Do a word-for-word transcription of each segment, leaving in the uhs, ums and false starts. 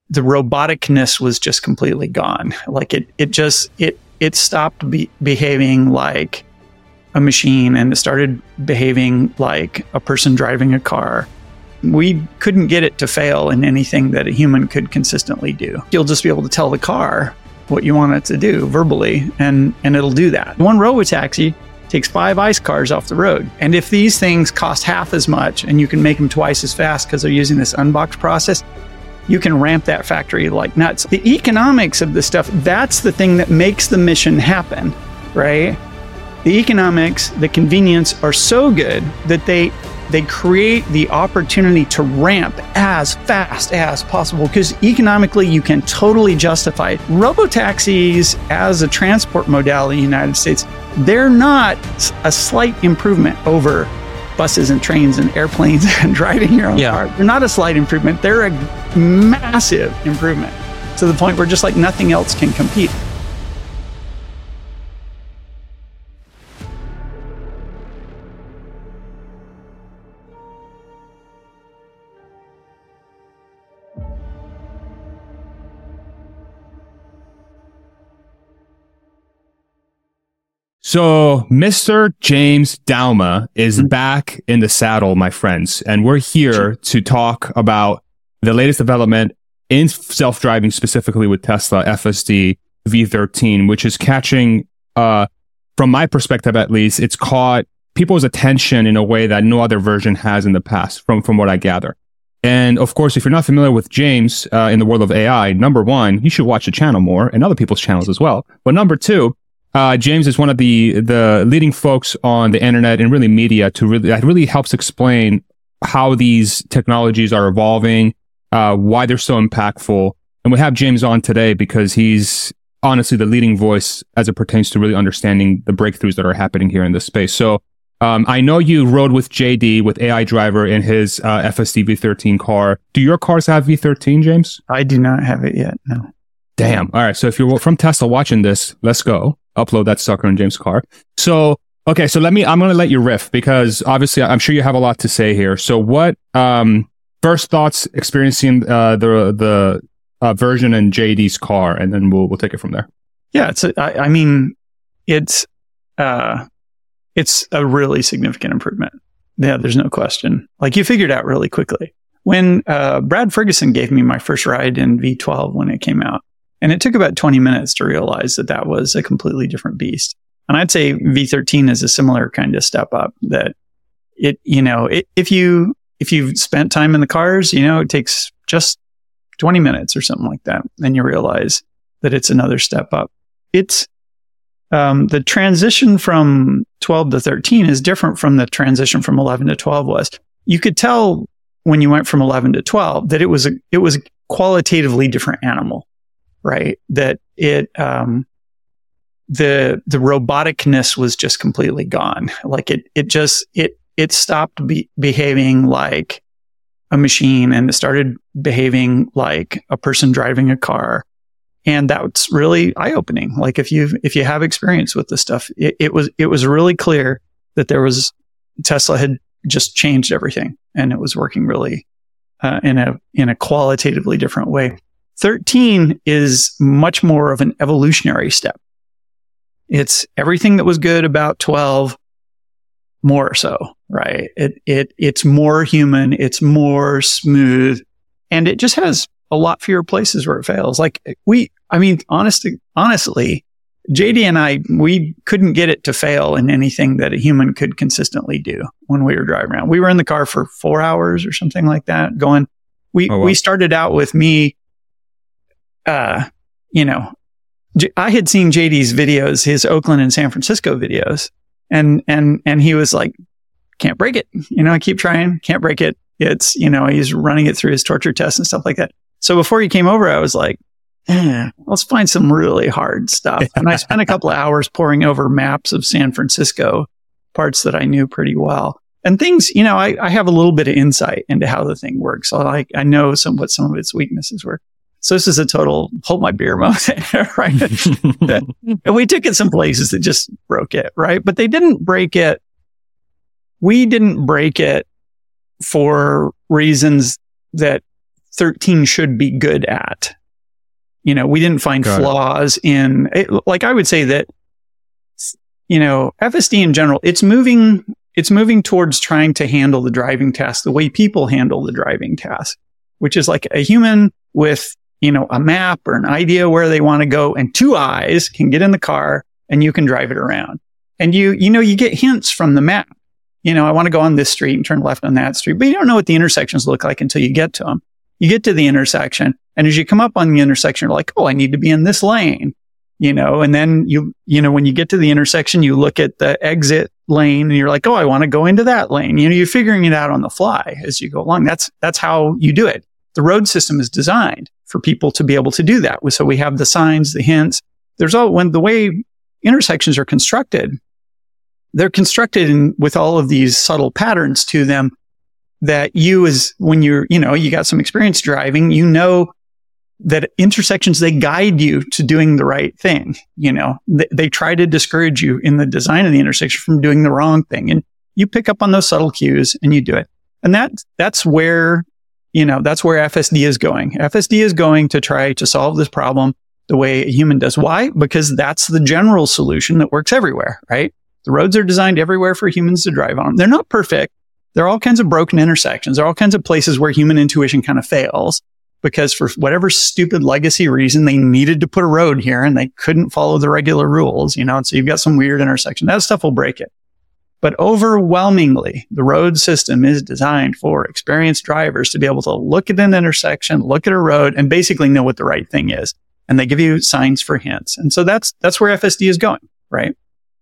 the roboticness was just completely gone. Like it, it just, it, it stopped be- behaving like a machine and it started behaving like a person driving a car. We couldn't get it to fail in anything that a human could consistently do. You'll just be able to tell the car what you want it to do verbally, and, and it'll do that. One robotaxi takes five ICE cars off the road. And if these things cost half as much and you can make them twice as fast because they're using this unbox process, you can ramp that factory like nuts. The economics of this stuff, that's the thing that makes the mission happen, right? The economics, the convenience are so good that they they create the opportunity to ramp as fast as possible because economically you can totally justify it. Robotaxis as a transport modality in the United States, they're not a slight improvement over buses and trains and airplanes and driving your own yeah. car. They're not a slight improvement. They're a massive improvement to the point where just like nothing else can compete. So Mister James Dauma is mm-hmm. back in the saddle, my friends, and we're here sure. to talk about the latest development in self-driving, specifically with Tesla F S D V thirteen, which is catching, uh, from my perspective at least, it's caught people's attention in a way that no other version has in the past, from, from what I gather. And of course, if you're not familiar with James uh, in the world of A I, number one, you should watch the channel more and other people's channels as well. But number two, Uh, James is one of the the leading folks on the internet and really media to really that really helps explain how these technologies are evolving, uh, why they're so impactful. And we have James on today because he's honestly the leading voice as it pertains to really understanding the breakthroughs that are happening here in this space. So um, I know you rode with J D with A I Driver in his uh, F S D V thirteen car. Do your cars have V thirteen, James? I do not have it yet, no. Damn. All right. So if you're from Tesla watching this, let's go. Upload that sucker in James' car. So, okay. So let me, I'm going to let you riff because obviously I'm sure you have a lot to say here. So what, um, first thoughts experiencing, uh, the, the, uh, version in J D's car, and then we'll, we'll take it from there. Yeah. It's, a, I, I mean, it's, uh, it's a really significant improvement. Yeah. There's no question. Like you figured out really quickly. When, uh, Brad Ferguson gave me my first ride in V twelve when it came out, and it took about twenty minutes to realize that that was a completely different beast. And I'd say V thirteen is a similar kind of step up that it, you know, it, if you, if you've spent time in the cars, you know, it takes just twenty minutes or something like that. Then you realize that it's another step up. It's, um, the transition from twelve to thirteen is different from the transition from eleven to twelve was. You could tell when you went from eleven to twelve that it was a, it was a qualitatively different animal. Right. That it, um, the, the roboticness was just completely gone. Like it, it just, it, it stopped be- behaving like a machine and it started behaving like a person driving a car. And that's really eye opening. Like if you, if you have experience with this stuff, it, it was, it was really clear that there was, Tesla had just changed everything and it was working really, uh, in a, in a qualitatively different way. thirteen is much more of an evolutionary step. It's everything that was good about twelve, more so, right? It it it's more human, it's more smooth, and it just has a lot fewer places where it fails. Like we, I mean, honestly, honestly, J D and I, we couldn't get it to fail in anything that a human could consistently do when we were driving around. We were in the car for four hours or something like that. Going, we oh, wow. we started out with me. Uh, you know, J- I had seen J D's videos, his Oakland and San Francisco videos, and, and, and he was like, can't break it. You know, I keep trying, can't break it. It's, you know, he's running it through his torture tests and stuff like that. So before he came over, I was like, eh, let's find some really hard stuff. And I spent a couple of hours poring over maps of San Francisco, parts that I knew pretty well. And things, you know, I, I have a little bit of insight into how the thing works. So I, I know some, what some of its weaknesses were. So this is a total hold my beer moment, right? And we took it some places that just broke it, right? But they didn't break it. We didn't break it for reasons that thirteen should be good at. You know, we didn't find Got flaws it. in it. Like I would say that, you know, F S D in general, it's moving, it's moving towards trying to handle the driving task the way people handle the driving task, which is like a human with, you know, a map or an idea where they want to go, and two eyes can get in the car and you can drive it around. And you, you know, you get hints from the map. You know, I want to go on this street and turn left on that street, but you don't know what the intersections look like until you get to them. You get to the intersection, and as you come up on the intersection, you're like, oh, I need to be in this lane, you know, and then you, you know, when you get to the intersection, you look at the exit lane and you're like, oh, I want to go into that lane. You know, you're figuring it out on the fly as you go along. That's, that's how you do it. The road system is designed for people to be able to do that. So we have the signs, the hints. There's all, when the way intersections are constructed, they're constructed in, with all of these subtle patterns to them that you as when you're, you know, you got some experience driving, you know that intersections, they guide you to doing the right thing. You know, they, they try to discourage you in the design of the intersection from doing the wrong thing. And you pick up on those subtle cues and you do it. And that, that's where, you know, that's where F S D is going. F S D is going to try to solve this problem the way a human does. Why? Because that's the general solution that works everywhere, right? The roads are designed everywhere for humans to drive on. They're not perfect. There are all kinds of broken intersections. There are all kinds of places where human intuition kind of fails because for whatever stupid legacy reason, they needed to put a road here and they couldn't follow the regular rules, you know, and so you've got some weird intersection. That stuff will break it. But overwhelmingly, the road system is designed for experienced drivers to be able to look at an intersection, look at a road, and basically know what the right thing is. And they give you signs for hints. And so that's, that's where F S D is going, right?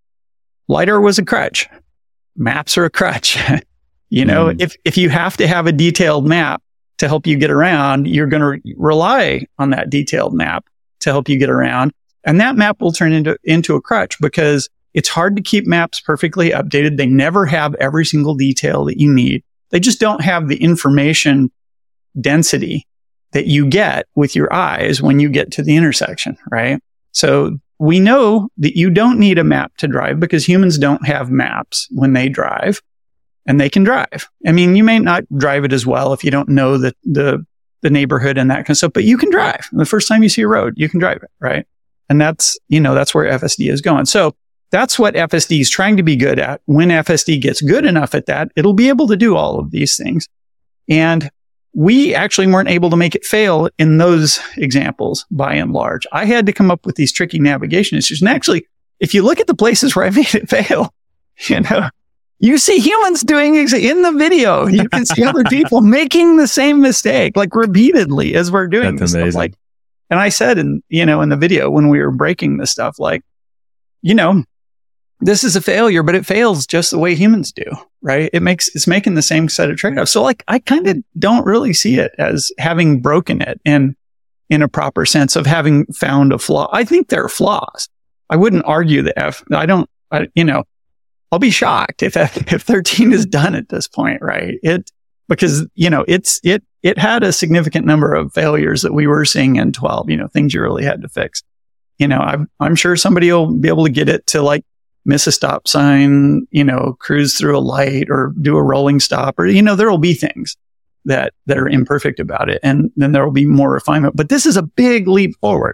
LiDAR was a crutch. Maps are a crutch. You know, mm. if, if you have to have a detailed map to help you get around, you're going to rely on that detailed map to help you get around. And that map will turn into, into a crutch because it's hard to keep maps perfectly updated. They never have every single detail that you need. They just don't have the information density that you get with your eyes when you get to the intersection, right? So we know that you don't need a map to drive because humans don't have maps when they drive. And they can drive. I mean, you may not drive it as well if you don't know the, the, the neighborhood and that kind of stuff, but you can drive. The first time you see a road, you can drive it, right? And that's, you know, that's where F S D is going. So that's what F S D is trying to be good at. When F S D gets good enough at that, it'll be able to do all of these things. And we actually weren't able to make it fail in those examples by and large. I had to come up with these tricky navigation issues. And actually, if you look at the places where I made it fail, you know, you see humans doing ex- in the video. You can see other people making the same mistake, like repeatedly as we're doing That's this amazing. stuff. Like, and I said in, you know, in the video when we were breaking this stuff, like, you know, this is a failure, but it fails just the way humans do, right? It makes, it's making the same set of trade-offs. So like, I kind of don't really see it as having broken it in, in a proper sense of having found a flaw. I think there are flaws. I wouldn't argue the F, I don't, I, you know, I'll be shocked if, if thirteen is done at this point, right? It, because, you know, it's, it, it had a significant number of failures that we were seeing in twelve, you know, things you really had to fix. You know, I'm, I'm sure somebody will be able to get it to like miss a stop sign, you know, cruise through a light or do a rolling stop or, you know, there will be things that, that are imperfect about it. And then there will be more refinement, but this is a big leap forward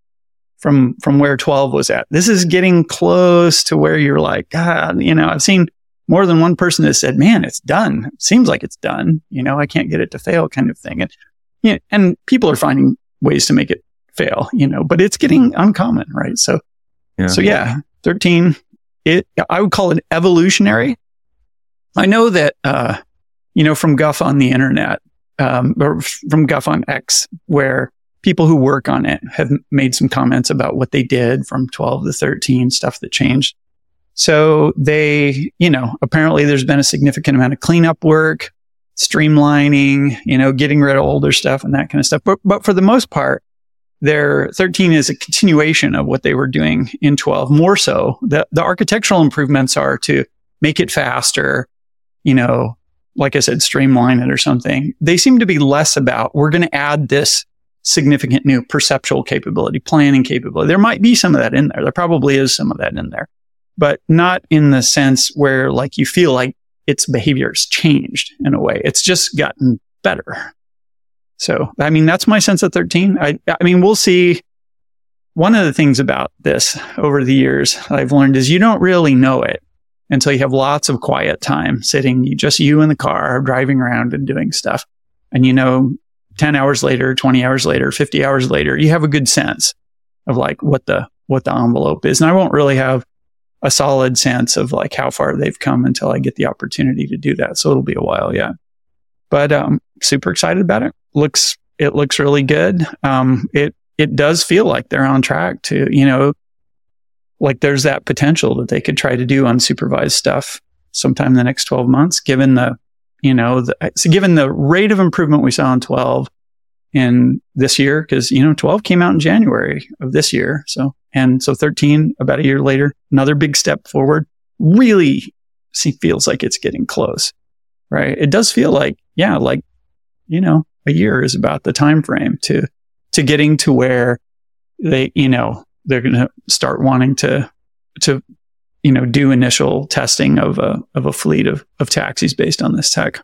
from, from where twelve was at. This is getting close to where you're like, God, you know, I've seen more than one person that said, man, it's done. It seems like it's done. You know, I can't get it to fail kind of thing. And, you know, and people are finding ways to make it fail, you know, but it's getting uncommon, right? So, yeah. so yeah, thirteen, it, I would call it evolutionary. I know that, uh, you know, from Guff on the internet, um, or from Guff on X, where people who work on it have made some comments about what they did from twelve to thirteen, stuff that changed. So they, you know, apparently there's been a significant amount of cleanup work, streamlining, you know, getting rid of older stuff and that kind of stuff. But, but for the most part, their thirteen is a continuation of what they were doing in twelve. More so, the, the architectural improvements are to make it faster, you know, like I said, streamline it or something. They seem to be less about, we're going to add this significant new perceptual capability, planning capability. There might be some of that in there. There probably is some of that in there, but not in the sense where like you feel like its behavior has changed in a way. It's just gotten better. So, I mean, that's my sense of thirteen. I, I mean, we'll see. One of the things about this over the years I've learned is you don't really know it until you have lots of quiet time sitting, just you in the car, driving around and doing stuff. And you know, ten hours later, twenty hours later, fifty hours later, you have a good sense of like what the, what the envelope is. And I won't really have a solid sense of like how far they've come until I get the opportunity to do that. So it'll be a while yet, but, um, super excited about it. Looks, it looks really good. Um, it, it does feel like they're on track to, you know, like there's that potential that they could try to do unsupervised stuff sometime in the next twelve months, given the, you know, the, so given the rate of improvement we saw in twelve in this year, because, you know, twelve came out in January of this year. So, and so thirteen, about a year later, another big step forward, really see, feels like it's getting close, right? It does feel like, yeah, like, you know, a year is about the time frame to, to getting to where they, you know, they're going to start wanting to, to, you know, do initial testing of a, of a fleet of, of taxis based on this tech.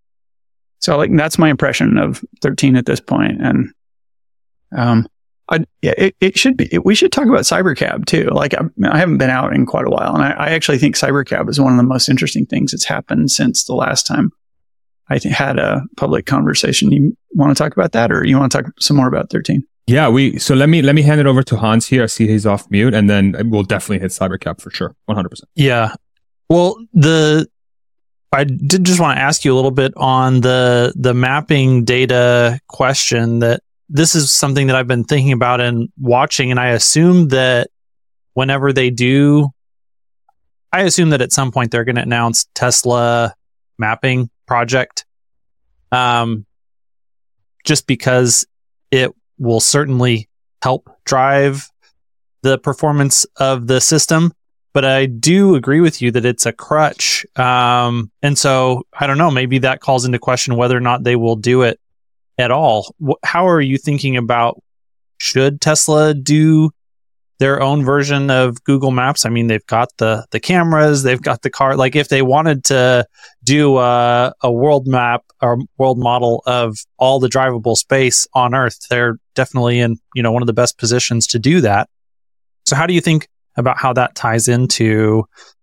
So like, that's my impression of thirteen at this point. And, um, I, yeah, it, it should be, it, we should talk about Cybercab too. Like I, I haven't been out in quite a while, and I, I actually think Cybercab is one of the most interesting things that's happened since the last time I had a public conversation. You want to talk about that, or you want to talk some more about thirteen? Yeah, we, so let me, let me hand it over to Hans here. I see he's off mute, and then we'll definitely hit Cybercab for sure. one hundred percent. Yeah. Well, the, I did just want to ask you a little bit on the, the mapping data question. That this is something that I've been thinking about and watching. And I assume that whenever they do, I assume that at some point they're going to announce Tesla mapping project. Um, just because it will certainly help drive the performance of the system. But I do agree with you that it's a crutch. Um, and so I don't know, maybe that calls into question whether or not they will do it at all. Wh- how are you thinking about, should Tesla do their own version of Google Maps? I mean, they've got the, the cameras, they've got the car. Like if they wanted to do a, a world map or world model of all the drivable space on Earth, they're definitely in, you know, one of the best positions to do that. So how do you think about how that ties into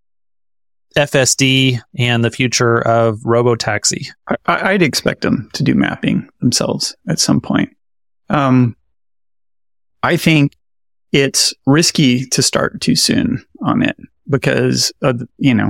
F S D and the future of robotaxi? I, I'd expect them to do mapping themselves at some point. Um, I think it's risky to start too soon on it because of, you know,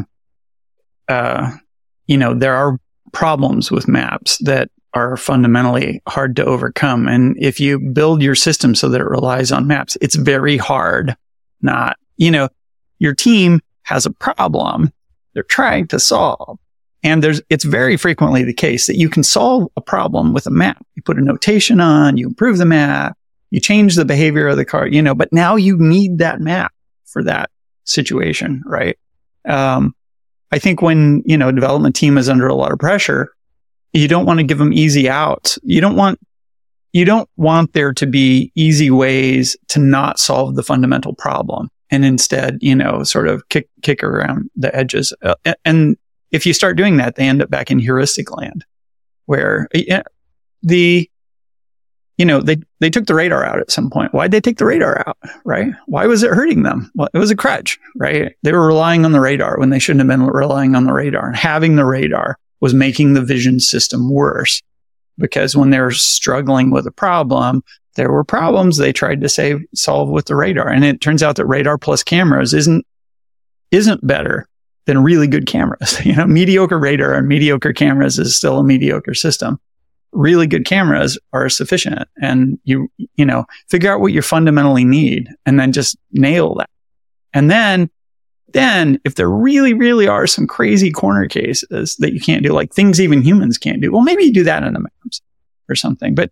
uh, you know, there are problems with maps that are fundamentally hard to overcome. And if you build your system so that it relies on maps, it's very hard not, you know, your team has a problem they're trying to solve. And there's, it's very frequently the case that you can solve a problem with a map. You put a notation on, you improve the map, you change the behavior of the car, you know, but now you need that map for that situation, right? Um, I think when, you know, a development team is under a lot of pressure, you don't want to give them easy outs. You don't want, you don't want there to be easy ways to not solve the fundamental problem. And instead, you know, sort of kick, kick around the edges. Uh, and if you start doing that, they end up back in heuristic land where uh, the, you know, they, they took the radar out at some point. Why'd they take the radar out, right? Why was it hurting them? Well, it was a crutch, right? They were relying on the radar when they shouldn't have been relying on the radar. And having the radar was making the vision system worse because when they're struggling with a problem, there were problems they tried to save, solve with the radar. And it turns out that radar plus cameras isn't, isn't better than really good cameras. You know, mediocre radar and mediocre cameras is still a mediocre system. Really good cameras are sufficient. And you, you know, figure out what you fundamentally need and then just nail that. And then, then if there really, really are some crazy corner cases that you can't do, like things even humans can't do, well, maybe you do that in the maps or something. But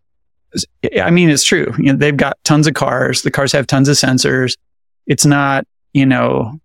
I mean, it's true. You know, they've got tons of cars. The cars have tons of sensors. It's not, you know,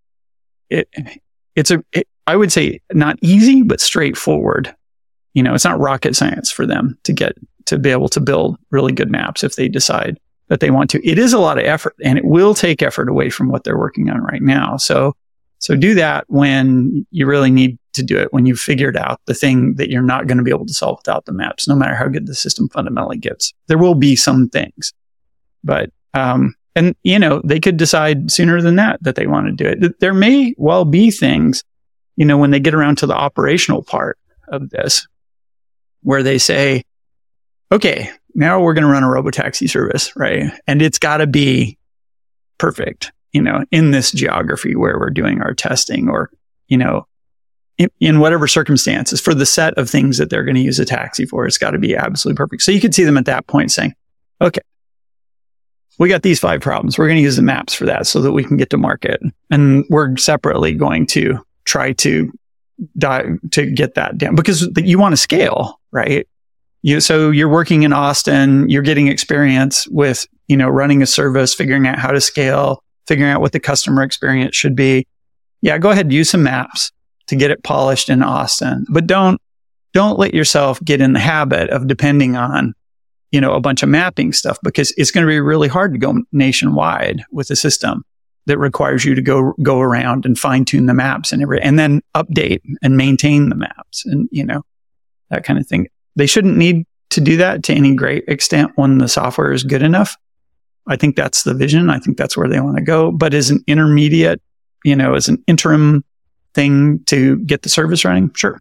it, it's a, it, I would say not easy, but straightforward. You know, it's not rocket science for them to get, to be able to build really good maps if they decide that they want to. It is a lot of effort and it will take effort away from what they're working on right now. So, so do that when you really need to do it when you've figured out the thing that you're not going to be able to solve without the maps, no matter how good the system fundamentally gets. There will be some things, but, um, and, you know, they could decide sooner than that that they want to do it. There may well be things, you know, when they get around to the operational part of this, where they say, okay, now we're going to run a robotaxi service, right? And it's got to be perfect, you know, in this geography where we're doing our testing, or, you know, in, in whatever circumstances for the set of things that they're going to use a taxi for, it's got to be absolutely perfect. So you could see them at that point saying, okay, we got these five problems. We're going to use the maps for that so that we can get to market. And we're separately going to try to die, to get that down, because you want to scale, right? You, so you're working in Austin, you're getting experience with, you know, running a service, figuring out how to scale, figuring out what the customer experience should be. Yeah, go ahead, use some maps to get it polished in Austin, but don't, don't let yourself get in the habit of depending on, you know, a bunch of mapping stuff, because it's going to be really hard to go nationwide with a system that requires you to go, go around and fine tune the maps and every, and then update and maintain the maps and, you know, that kind of thing. They shouldn't need to do that to any great extent when the software is good enough. I think that's the vision. I think that's where they want to go. But as an intermediate, you know, as an interim thing to get the service running, sure.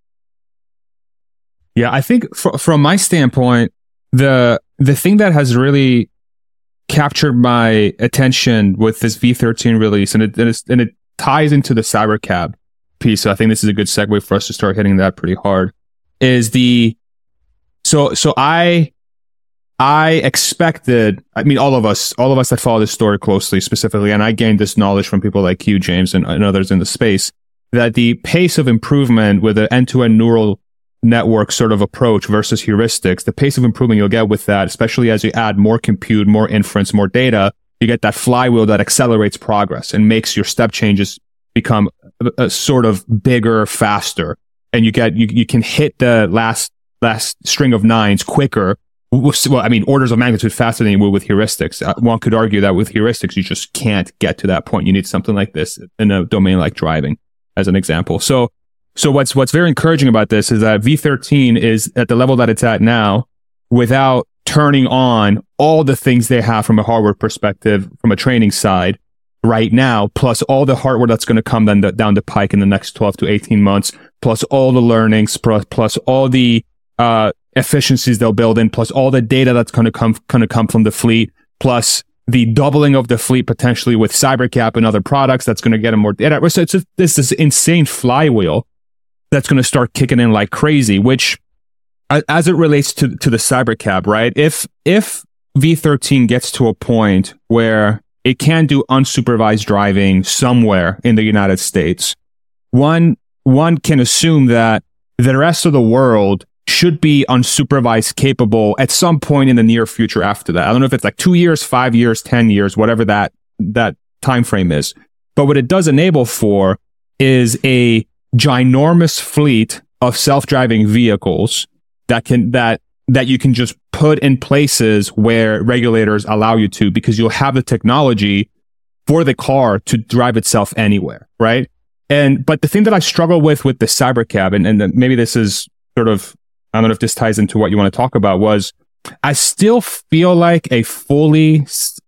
Yeah, I think fr- from my standpoint, the the thing that has really captured my attention with this V thirteen release, and it and, it's, and it ties into the Cybercab piece. So I think this is a good segue for us to start hitting that pretty hard. Is the so so I I expected, I mean, all of us, all of us that follow this story closely, specifically, and I gained this knowledge from people like you, James, and, and others in the space, that the pace of improvement with an end-to-end neural network sort of approach versus heuristics, the pace of improvement you'll get with that, especially as you add more compute, more inference, more data, you get that flywheel that accelerates progress and makes your step changes become a, a sort of bigger, faster. And you get, you, you can hit the last, last string of nines quicker. Well, I mean, orders of magnitude faster than you would with heuristics. Uh, one could argue that with heuristics, you just can't get to that point. You need something like this in a domain like driving, as an example. So, so what's, what's very encouraging about this is that V thirteen is at the level that it's at now without turning on all the things they have from a hardware perspective, from a training side right now, plus all the hardware that's going to come down the, down the pike in the next twelve to eighteen months, plus all the learnings, plus, plus all the, uh, efficiencies they'll build in, plus all the data that's going to come, going to come from the fleet, plus the doubling of the fleet potentially with Cybercab and other products that's going to get them more data. So it's just, this is insane flywheel that's going to start kicking in like crazy, which as it relates to, to the Cybercab, right? If, if V thirteen gets to a point where it can do unsupervised driving somewhere in the United States, one, one can assume that the rest of the world should be unsupervised capable at some point in the near future after that. I don't know if it's like two years, five years, ten years, whatever that, that time frame is. But what it does enable for is a ginormous fleet of self-driving vehicles that can, that, that you can just put in places where regulators allow you to, because you'll have the technology for the car to drive itself anywhere, right? And, but the thing that I struggle with with the Cybercab, and, and maybe this is sort of, I don't know if this ties into what you want to talk about, was I still feel like a fully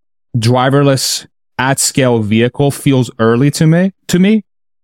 driverless at scale vehicle feels early to me, to me,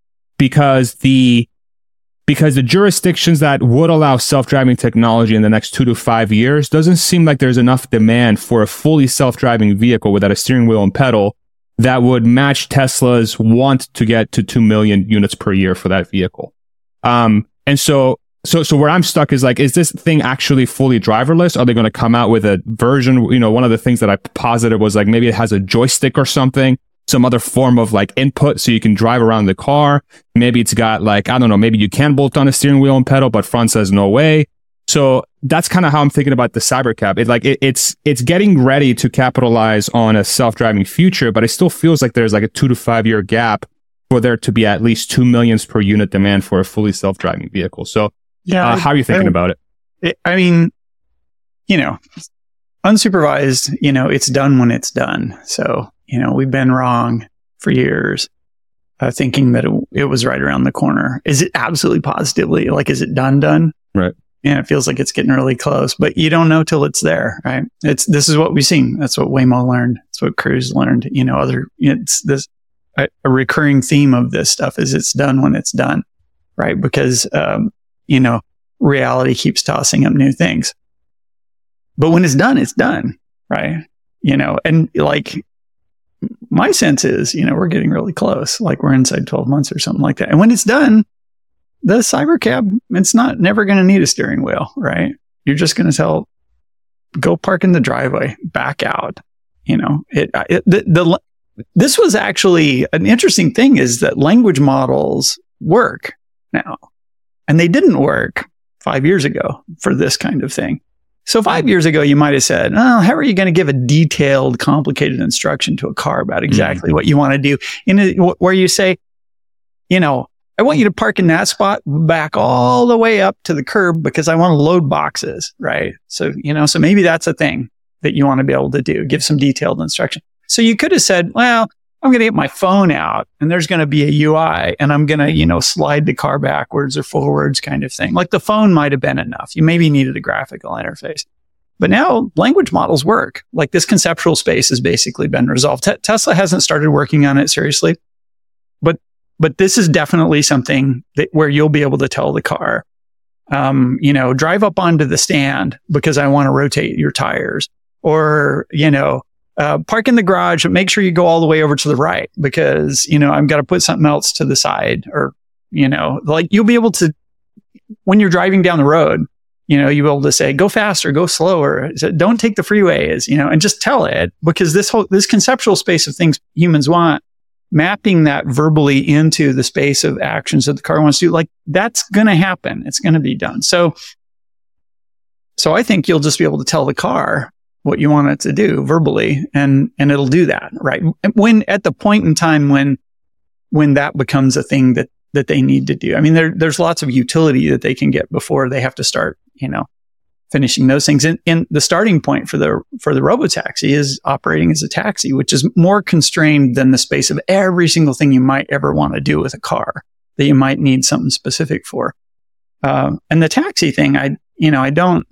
because the, because the jurisdictions that would allow self-driving technology in the next two to five years doesn't seem like there's enough demand for a fully self-driving vehicle without a steering wheel and pedal that would match Tesla's want to get to two million units per year for that vehicle. Um, and so, So, so where I'm stuck is like, is this thing actually fully driverless? Are they going to come out with a version? You know, one of the things that I posited was like, maybe it has a joystick or something, some other form of like input so you can drive around the car. Maybe it's got like, I don't know, maybe you can bolt on a steering wheel and pedal, but front says no way. So that's kind of how I'm thinking about the Cybercab. It like, it, it's, it's getting ready to capitalize on a self-driving future, but it still feels like there's like a two to five year gap for there to be at least two millions per unit demand for a fully self-driving vehicle. So, Yeah, uh, how are you thinking I, about it? it? I mean, you know, unsupervised, you know, it's done when it's done. So, you know, we've been wrong for years. uh, thinking that it, it was right around the corner. Is it absolutely positively, like, is it done, done? Right. Yeah, it feels like it's getting really close, but you don't know till it's there, right? It's, this is what we've seen. That's what Waymo learned. That's what Cruise learned. You know, other, it's this, a, a recurring theme of this stuff is it's done when it's done, right? Because, um, you know, reality keeps tossing up new things. But when it's done, it's done, right? You know, and like, my sense is, you know, we're getting really close, like we're inside twelve months or something like that. And when it's done, the Cybercab, it's not never going to need a steering wheel, right? You're just going to tell, go park in the driveway, back out. You know, it, it the, the this was actually an interesting thing is that language models work now, and they didn't work five years ago for this kind of thing. So five years ago, you might have said, oh, how are you going to give a detailed, complicated instruction to a car about exactly mm-hmm. what you want to do? In a, where you say, you know, I want you to park in that spot, back all the way up to the curb because I want to load boxes, right? So, you know, so maybe that's a thing that you want to be able to do, give some detailed instruction. So you could have said, well, I'm going to get my phone out and there's going to be a U I and I'm going to, you know, slide the car backwards or forwards kind of thing. Like the phone might have been enough. You maybe needed a graphical interface. But now language models work. Like this conceptual space has basically been resolved. Te- Tesla hasn't started working on it seriously, but but this is definitely something that where you'll be able to tell the car, um, you know, drive up onto the stand because I want to rotate your tires, or you know, uh, park in the garage, but make sure you go all the way over to the right because you know I've got to put something else to the side, or you know, like you'll be able to when you're driving down the road. You know, you'll be able to say, go faster, go slower. Don't take the freeways, you know, and just tell it because this whole, this conceptual space of things humans want, mapping that verbally into the space of actions that the car wants to do, like that's going to happen. It's going to be done. So, so I think you'll just be able to tell the car what you want it to do verbally and, and it'll do that, right? When at the point in time when, when that becomes a thing that, that they need to do. I mean, there, there's lots of utility that they can get before they have to start, you know, finishing those things. And, and the starting point for the, for the robotaxi is operating as a taxi, which is more constrained than the space of every single thing you might ever want to do with a car that you might need something specific for. Um, and the taxi thing, I, you know, I don't,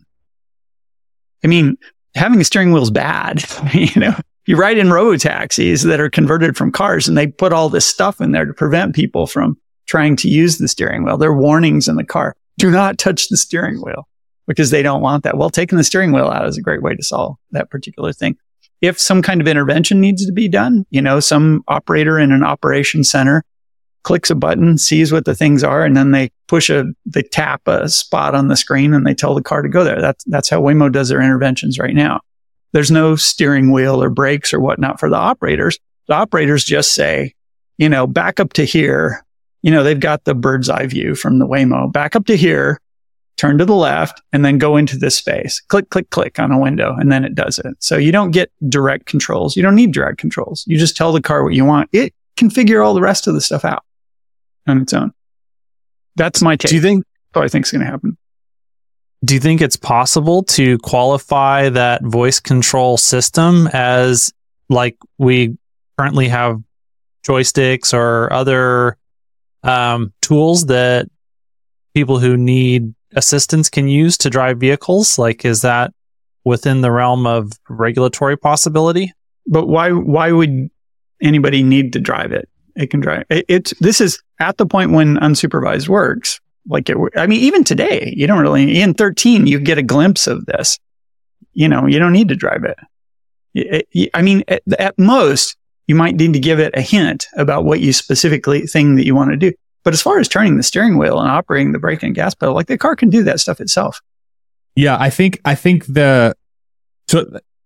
I mean, having a steering wheel is bad, you know. You ride in robotaxis that are converted from cars and they put all this stuff in there to prevent people from trying to use the steering wheel. There are warnings in the car. Do not touch the steering wheel because they don't want that. Well, taking the steering wheel out is a great way to solve that particular thing. If some kind of intervention needs to be done, you know, some operator in an operations center clicks a button, sees what the things are, and then they push a, they tap a spot on the screen and they tell the car to go there. That's, that's how Waymo does their interventions right now. There's no steering wheel or brakes or whatnot for the operators. The operators just say, you know, back up to here. You know, they've got the bird's eye view from the Waymo. Back up to here, turn to the left, and then go into this space. Click, click, click on a window, and then it does it. So you don't get direct controls. You don't need direct controls. You just tell the car what you want. It can figure all the rest of the stuff out on its own. That's my take. Do you think? Oh, I think it's going to happen. Do you think it's possible to qualify that voice control system as like we currently have joysticks or other um, tools that people who need assistance can use to drive vehicles? Like, is that within the realm of regulatory possibility? But why, why would anybody need to drive it? It can drive it. It's, this is at the point when unsupervised works. Like it, I mean, even today, you don't really, in thirteen, you get a glimpse of this. You know, you don't need to drive it. it, it I mean, at, at most, you might need to give it a hint about what you specifically thing that you want to do. But as far as turning the steering wheel and operating the brake and gas pedal, like the car can do that stuff itself. Yeah, I think, I think the, so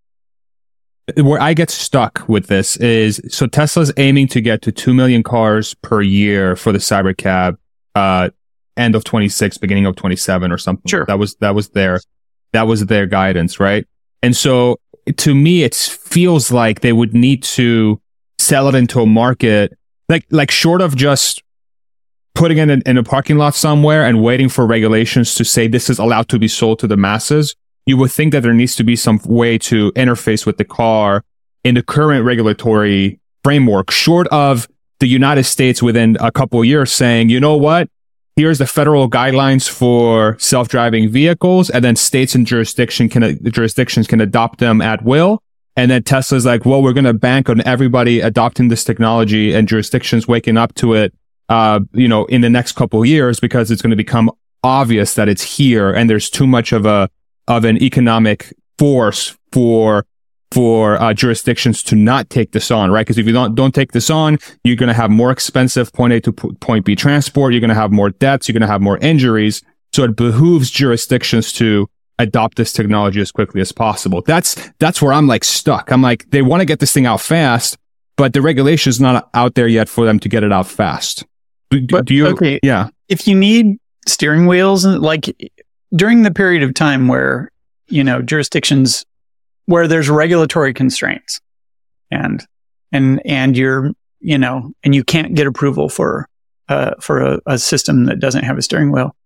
where I get stuck with this is, so Tesla's aiming to get to two million cars per year for the Cybercab, uh, end of twenty-six, beginning of twenty-seven or something. Sure. That was, that was their, that was their guidance, right? And so to me, it feels like they would need to sell it into a market, like, like short of just putting it in, in a parking lot somewhere and waiting for regulations to say this is allowed to be sold to the masses. You would think that there needs to be some way to interface with the car in the current regulatory framework, short of the United States within a couple of years saying, you know what? Here's the federal guidelines for self-driving vehicles, and then states and jurisdiction can jurisdictions can adopt them at will. And then Tesla's like, well, we're going to bank on everybody adopting this technology and jurisdictions waking up to it, uh, you know, in the next couple of years, because it's going to become obvious that it's here, and there's too much of a of an economic force for for uh, jurisdictions to not take this on, right? Because if you don't don't take this on, you're going to have more expensive point A to p- point B transport. You're going to have more debts. You're going to have more injuries. So it behooves jurisdictions to adopt this technology as quickly as possible. That's that's where I'm like stuck. I'm like, they want to get this thing out fast, but the regulation is not out there yet for them to get it out fast. Do, but, do you? Okay. Yeah. If you need steering wheels, like during the period of time where, you know, jurisdictions where there's regulatory constraints and, and, and you're, you know, and you can't get approval for, uh, for a, a system that doesn't have a steering wheel.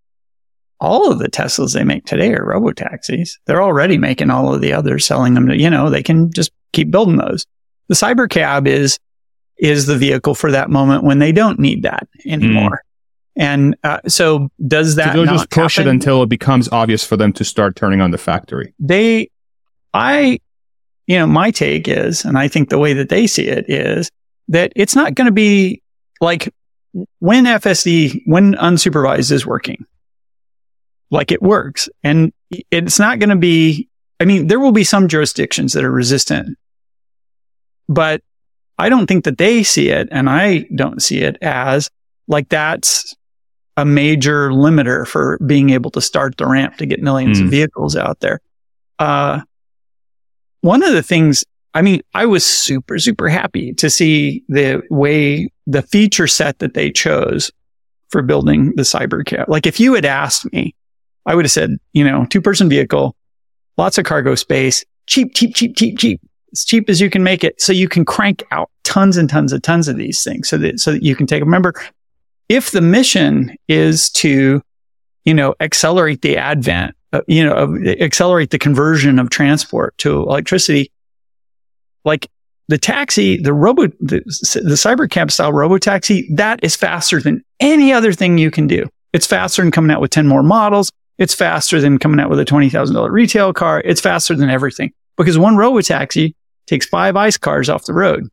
All of the Teslas they make today are robotaxis. They're already making all of the others, selling them to, you know, they can just keep building those. The Cybercab is, is the vehicle for that moment when they don't need that anymore. Mm. And uh, so does that so they'll not just push happen? it until it becomes obvious for them to start turning on the factory? They, I, you know, my take is, and I think the way that they see it is that it's not going to be like when F S D, when unsupervised is working, like it works. And it's not going to be, I mean, there will be some jurisdictions that are resistant, but I don't think that they see it, and I don't see it as like that's a major limiter for being able to start the ramp to get millions mm. of vehicles out there. Uh, one of the things, I mean, I was super, super happy to see the way, the feature set that they chose for building the Cybercab. Like if you had asked me, I would have said, you know, two-person vehicle, lots of cargo space, cheap, cheap, cheap, cheap, cheap. As cheap as you can make it, so you can crank out tons and tons and tons of these things so that, so that you can take, remember, if the mission is to, you know, accelerate the advent, uh, you know, accelerate the conversion of transport to electricity, like the taxi, the robo, the, the Cybercab style robotaxi, that is faster than any other thing you can do. It's faster than coming out with ten more models. It's faster than coming out with a twenty thousand dollars retail car. It's faster than everything because one robotaxi takes five ICE cars off the road.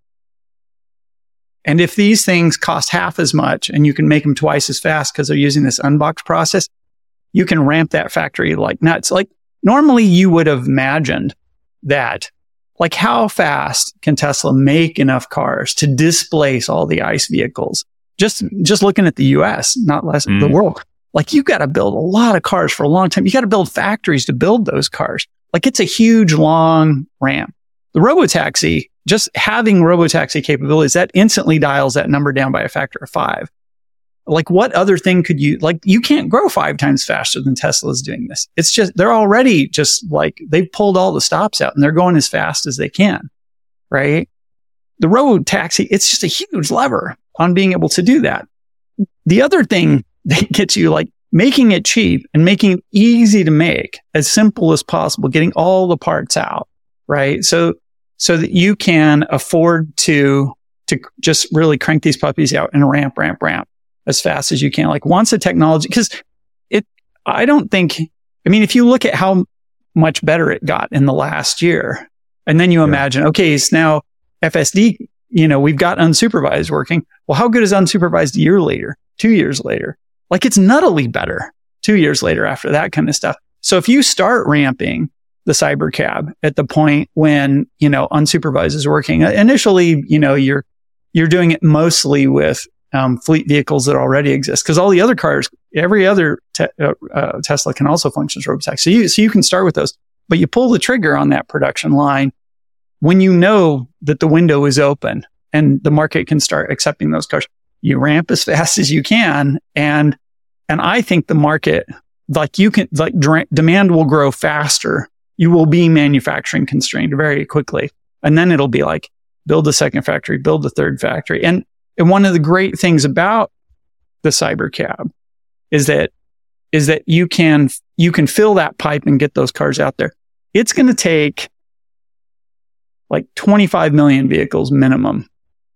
And if these things cost half as much and you can make them twice as fast because they're using this unbox process, you can ramp that factory like nuts. Like normally you would have imagined that, like how fast can Tesla make enough cars to displace all the ICE vehicles? Just, just looking at the U S, not less mm. the world. Like you got to build a lot of cars for a long time. You got to build factories to build those cars. Like it's a huge, long ramp. The robotaxi, just having robotaxi capabilities, that instantly dials that number down by a factor of five. Like what other thing could you, like you can't grow five times faster than Tesla's doing this. It's just, they're already just like, they've pulled all the stops out and they're going as fast as they can, right? The robotaxi, it's just a huge lever on being able to do that. The other thing that gets you like making it cheap and making it easy to make, as simple as possible, getting all the parts out, right? So, so that you can afford to, to just really crank these puppies out and ramp, ramp, ramp as fast as you can. Like once the technology, because it, I don't think, I mean, if you look at how much better it got in the last year, and then you yeah. imagine, okay, so now F S D, you know, we've got unsupervised working. Well, how good is unsupervised a year later, two years later? Like it's nuttily better two years later after that kind of stuff. So if you start ramping the Cybercab at the point when, you know, unsupervised is working, initially, you know, you're, you're doing it mostly with um, fleet vehicles that already exist. Cause all the other cars, every other te- uh, uh, Tesla can also function as robotaxi. So you, so you can start with those, but you pull the trigger on that production line when you know that the window is open and the market can start accepting those cars. You ramp as fast as you can. And, and I think the market, like you can, like dra- demand will grow faster. You will be manufacturing constrained very quickly. And then it'll be like, build a second factory, build a third factory. And, and one of the great things about the Cybercab is that, is that you can, you can fill that pipe and get those cars out there. It's going to take like twenty-five million vehicles minimum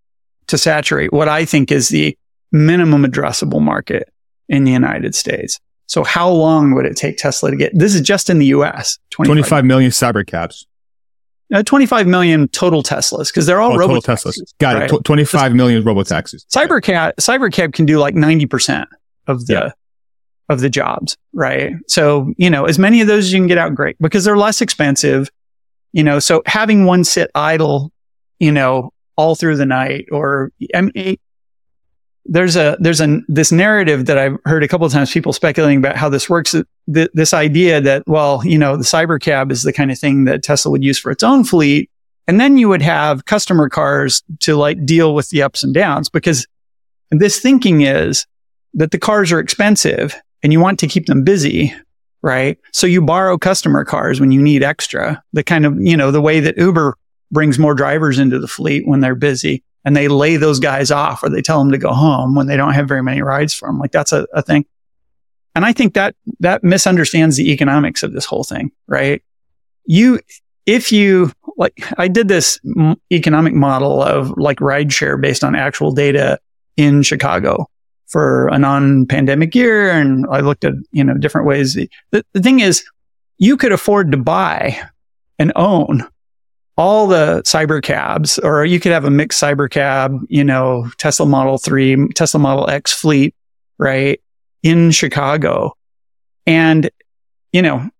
to saturate what I think is the minimum addressable market in the United States. So how long would it take Tesla to get, this is just in the U S, twenty-five million Cybercabs. Uh, twenty-five million total Teslas, because they're all oh, robo total Teslas. Got right? it. Tw- twenty-five million robotaxis. Cybercab, Cybercab can do like ninety percent of the, yeah. of the jobs, right? So, you know, as many of those as you can get out, great, because they're less expensive, you know, so having one sit idle, you know, all through the night, or, I mean, there's a, there's a, this narrative that I've heard a couple of times, people speculating about how this works. Th- this idea that, well, you know, the Cybercab is the kind of thing that Tesla would use for its own fleet. And then you would have customer cars to like deal with the ups and downs, because this thinking is that the cars are expensive and you want to keep them busy, right? So you borrow customer cars when you need extra, the kind of, you know, the way that Uber brings more drivers into the fleet when they're busy. And they lay those guys off, or they tell them to go home when they don't have very many rides for them. Like that's a, a thing. And I think that that misunderstands the economics of this whole thing, right? You, if you, like, I did this m- economic model of like rideshare based on actual data in Chicago for a non-pandemic year. And I looked at, you know, different ways. The, the thing is, you could afford to buy and own all the Cybercabs, or you could have a mixed Cybercab, you know, Tesla Model three, Tesla Model X fleet, right, in Chicago. And, you know,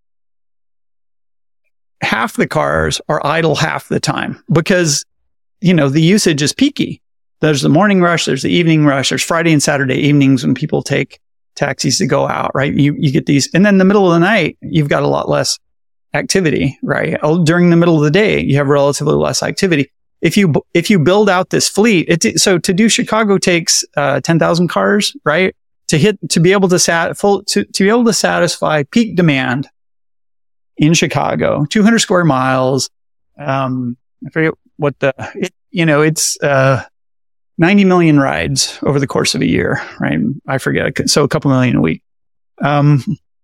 half the cars are idle half the time because, you know, the usage is peaky. There's the morning rush, there's the evening rush, there's Friday and Saturday evenings when people take taxis to go out, right? You you get these, and then the middle of the night, you've got a lot less activity, right? During the middle of the day, you have relatively less activity. If you if you build out this fleet, it so to do Chicago takes uh, ten thousand cars, right? To hit to be able to sat full to to be able to satisfy peak demand in Chicago, two hundred square miles. Um, I forget what the it, you know it's uh, ninety million rides over the course of a year, right? I forget, so a couple million a week. Um,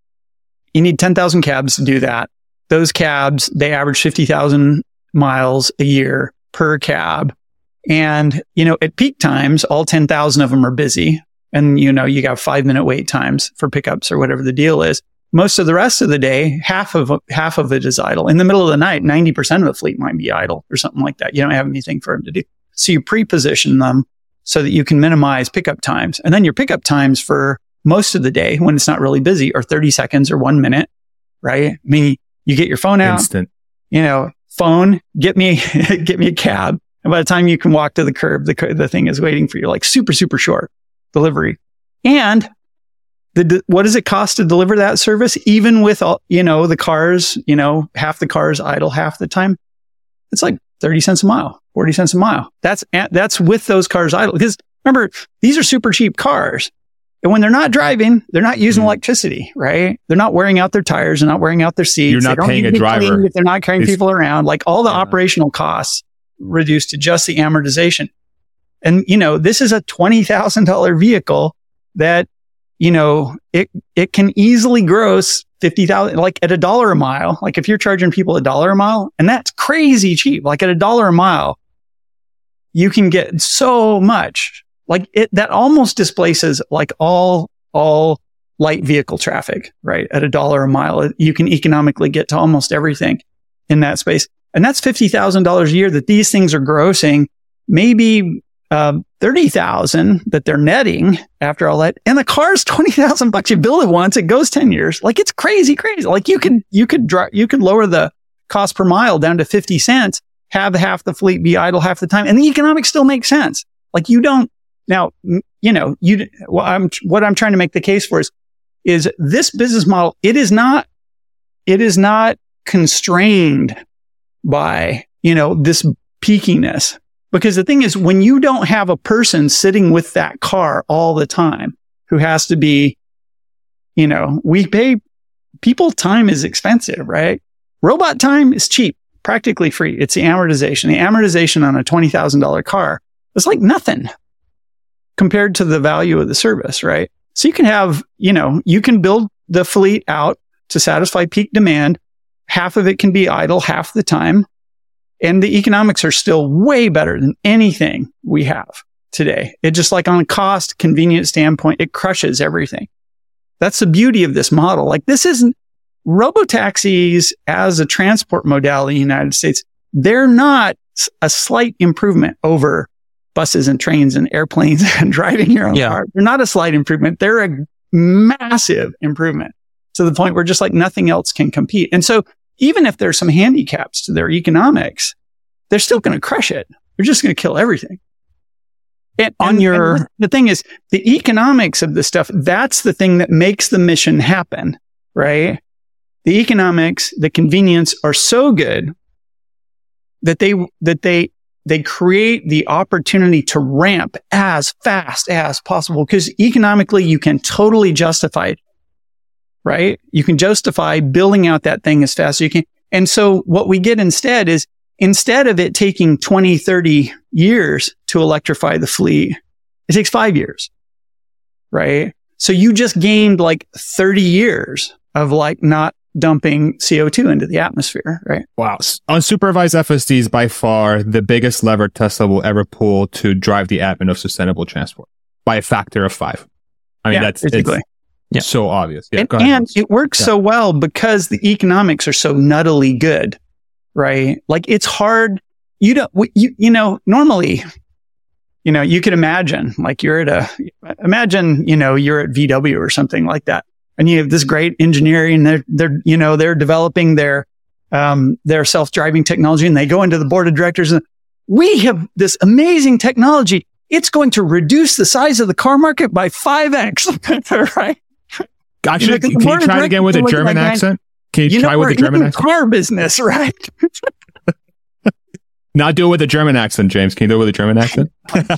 you need ten thousand cabs to do that. Those cabs, they average fifty thousand miles a year per cab. And, you know, at peak times, all ten thousand of them are busy. And, you know, you got five minute wait times for pickups or whatever the deal is. Most of the rest of the day, half of half of it is idle. In the middle of the night, ninety percent of the fleet might be idle or something like that. You don't have anything for them to do. So you pre-position them so that you can minimize pickup times. And then your pickup times for most of the day, when it's not really busy, are thirty seconds or one minute, right? I mean, you get your phone out, Instant. you know, phone, get me, get me a cab. And by the time you can walk to the curb, the, the thing is waiting for you, like super, super short delivery. And the, what does it cost to deliver that service? Even with all, you know, the cars, you know, half the cars idle half the time. It's like thirty cents a mile, forty cents a mile. That's, that's with those cars idle. Because remember, these are super cheap cars. And when they're not driving, they're not using mm. electricity, right? They're not wearing out their tires. They're not wearing out their seats. You're not they don't paying need a to be driver. cleaned if they're not carrying it's, people around. Like all the yeah. operational costs reduced to just the amortization. And, you know, this is a twenty thousand dollars vehicle that, you know, it, it can easily gross fifty thousand, like at a dollar a mile. Like if you're charging people a dollar a mile, and that's crazy cheap, like at a dollar a mile, you can get so much. Like it, that almost displaces like all, all light vehicle traffic, right? At a dollar a mile, you can economically get to almost everything in that space. And that's fifty thousand dollars a year that these things are grossing, maybe, um, thirty thousand that they're netting after all that. And the car's twenty thousand bucks. You build it once, it goes ten years. Like it's crazy, crazy. Like you could, you could dri- you could lower the cost per mile down to fifty cents, have half the fleet be idle half the time. And the economics still make sense. Like you don't, Now, you know, you, what I'm, what I'm trying to make the case for is, is this business model, it is not, it is not constrained by, you know, this peakiness. Because the thing is, when you don't have a person sitting with that car all the time who has to be, you know, we pay people, time is expensive, right? Robot time is cheap, practically free. It's the amortization. The amortization on a twenty thousand dollars car is like nothing compared to the value of the service, right? So you can have, you know, you can build the fleet out to satisfy peak demand. Half of it can be idle half the time. And the economics are still way better than anything we have today. It just like on a cost, convenience standpoint, it crushes everything. That's the beauty of this model. Like this isn't robotaxis as a transport modality in the United States. They're not a slight improvement over buses and trains and airplanes and driving your own yeah. car. They're not a slight improvement. They're a massive improvement to the point where just like nothing else can compete. And so even if there's some handicaps to their economics, they're still going to crush it. They're just going to kill everything. And, On and, your, and the thing is, the economics of this stuff, that's the thing that makes the mission happen, right? The economics, the convenience are so good that they, that they, they create the opportunity to ramp as fast as possible because economically you can totally justify it, right? You can justify building out that thing as fast as you can. And so what we get instead is instead of it taking twenty, thirty years to electrify the fleet, it takes five years, right? So you just gained like thirty years of like not dumping C O two into the atmosphere, right? Wow. Unsupervised F S D is by far the biggest lever Tesla will ever pull to drive the advent of sustainable transport by a factor of five. I mean, Yeah, that's basically. it's Yeah. so obvious. Yeah, and, go ahead. and it works Yeah. so well because the economics are so nuttily good, right? Like it's hard. You don't, you, you know, normally, you know, you could imagine like you're at a, imagine, you know, you're at V W or something like that. And you have this great engineering and they're, they're, you know, they're developing their, um, their self-driving technology and they go into the board of directors and we have this amazing technology. It's going to reduce the size of the car market by five X, right? Actually, You know, 'cause the can you board of try it again with a directors are German looking like, accent? Can you, You try know, with we're a German in the accent? car business, right? Not do it with a German accent, James. Can you do it with a German accent?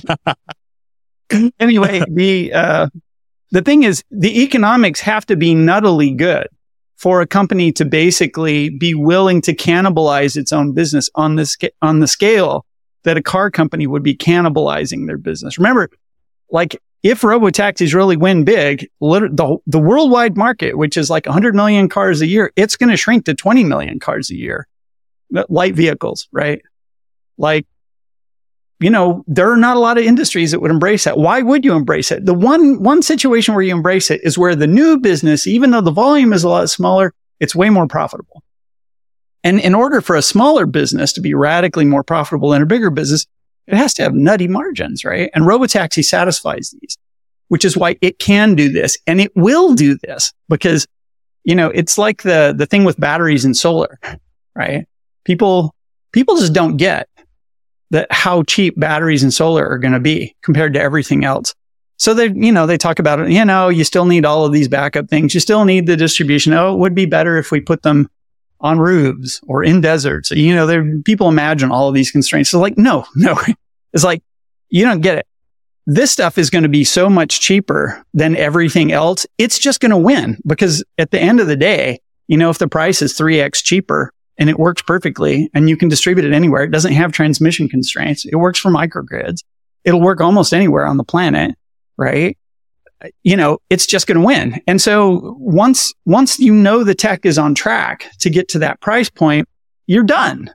Anyway, the uh, the thing is, the economics have to be nuttily good for a company to basically be willing to cannibalize its own business on the sca- on the scale that a car company would be cannibalizing their business. Remember, like if robotaxis really win big, lit- the the worldwide market, which is like one hundred million cars a year, it's going to shrink to twenty million cars a year. Light vehicles, right? Like, you know, there are not a lot of industries that would embrace that. Why would you embrace it? The one, one situation where you embrace it is where the new business, even though the volume is a lot smaller, it's way more profitable. And in order for a smaller business to be radically more profitable than a bigger business, it has to have nutty margins, right? And robotaxi satisfies these, which is why it can do this and it will do this because, you know, it's like the, the thing with batteries and solar, right? People, people just don't get that how cheap batteries and solar are going to be compared to everything else. So they, you know, they talk about it, you know, you still need all of these backup things. You still need the distribution. Oh, it would be better if we put them on roofs or in deserts. You know, there, people imagine all of these constraints. So like, no, no, it's like, you don't get it. This stuff is going to be so much cheaper than everything else. It's just going to win because at the end of the day, you know, if the price is three X cheaper, and it works perfectly and you can distribute it anywhere. It doesn't have transmission constraints. It works for microgrids. It'll work almost anywhere on the planet, right? You know, it's just going to win. And so once, once you know the tech is on track to get to that price point, you're done.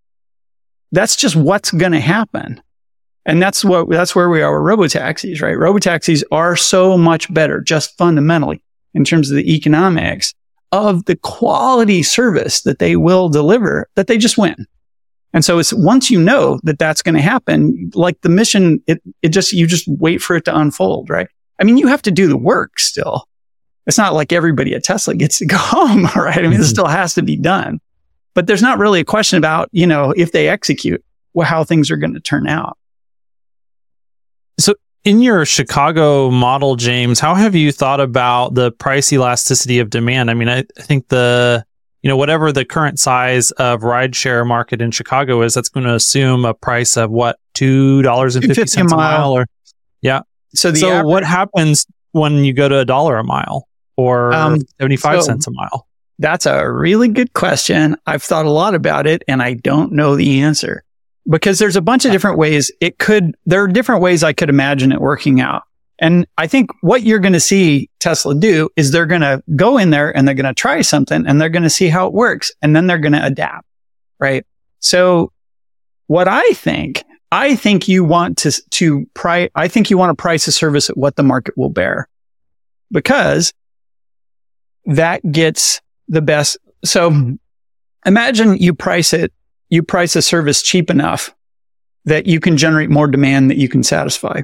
That's just what's going to happen. And that's what, that's where we are with robotaxis, right? Robotaxis are so much better just fundamentally in terms of the economics of the quality service that they will deliver, that they just win. And so it's once you know that that's going to happen, like the mission, it, it just, you just wait for it to unfold, right? I mean, you have to do the work still. It's not like everybody at Tesla gets to go home, right? I mean, it still has to be done, but there's not really a question about, you know, if they execute, well, how things are going to turn out. So in your Chicago model, James, how have you thought about the price elasticity of demand? I mean, I, I think the, you know, whatever the current size of rideshare market in Chicago is, that's going to assume a price of what, two dollars and fifty cents a mile or, yeah. So, the so average, what happens when you go to a dollar a mile or Um, seventy-five so- cents a mile? That's a really good question. I've thought a lot about it and I don't know the answer. Because there's a bunch of different ways it could, there are different ways I could imagine it working out. And I think what you're going to see Tesla do is they're going to go in there and they're going to try something and they're going to see how it works. And then they're going to adapt, right? So what I think, I think you want to, to price, I think you want to price a service at what the market will bear, because that gets the best. So imagine you price it, you price a service cheap enough that you can generate more demand that you can satisfy.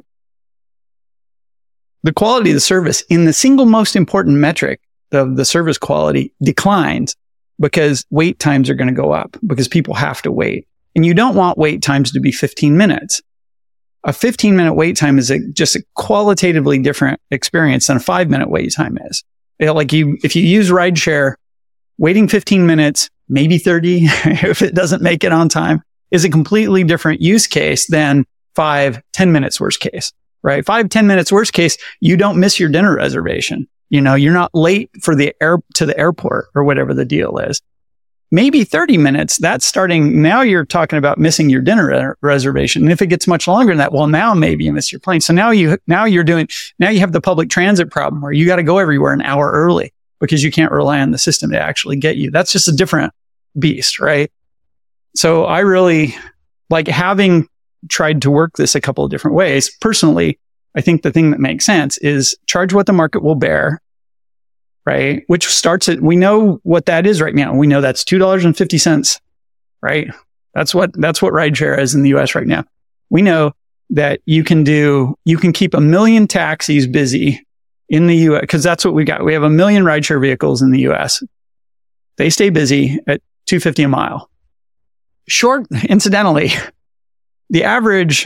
The quality of the service in the single most important metric of the service quality declines because wait times are going to go up because people have to wait. And you don't want wait times to be fifteen minutes. A fifteen minute wait time is a, just a qualitatively different experience than a five minute wait time is. You know, like you, if you use rideshare, waiting fifteen minutes, maybe thirty, if it doesn't make it on time, is a completely different use case than five, ten minutes worst case, right? Five, ten minutes worst case, you don't miss your dinner reservation. You know, you're not late for the air to the airport or whatever the deal is. Maybe thirty minutes, that's starting, now you're talking about missing your dinner re- reservation. And if it gets much longer than that, well, now maybe you miss your plane. So now you, now you're doing, now you have the public transit problem where you got to go everywhere an hour early because you can't rely on the system to actually get you. That's just a different beast, right? So I really like, having tried to work this a couple of different ways. Personally, I think the thing that makes sense is charge what the market will bear, right? Which starts at, we know what that is right now. We know that's two dollars and fifty cents, right? That's what, that's what rideshare is in the U S right now. We know that you can do, you can keep a million taxis busy in the U S, because that's what we got. We have a million rideshare vehicles in the U S. They stay busy at two dollars and fifty cents a mile. Short, incidentally, the average,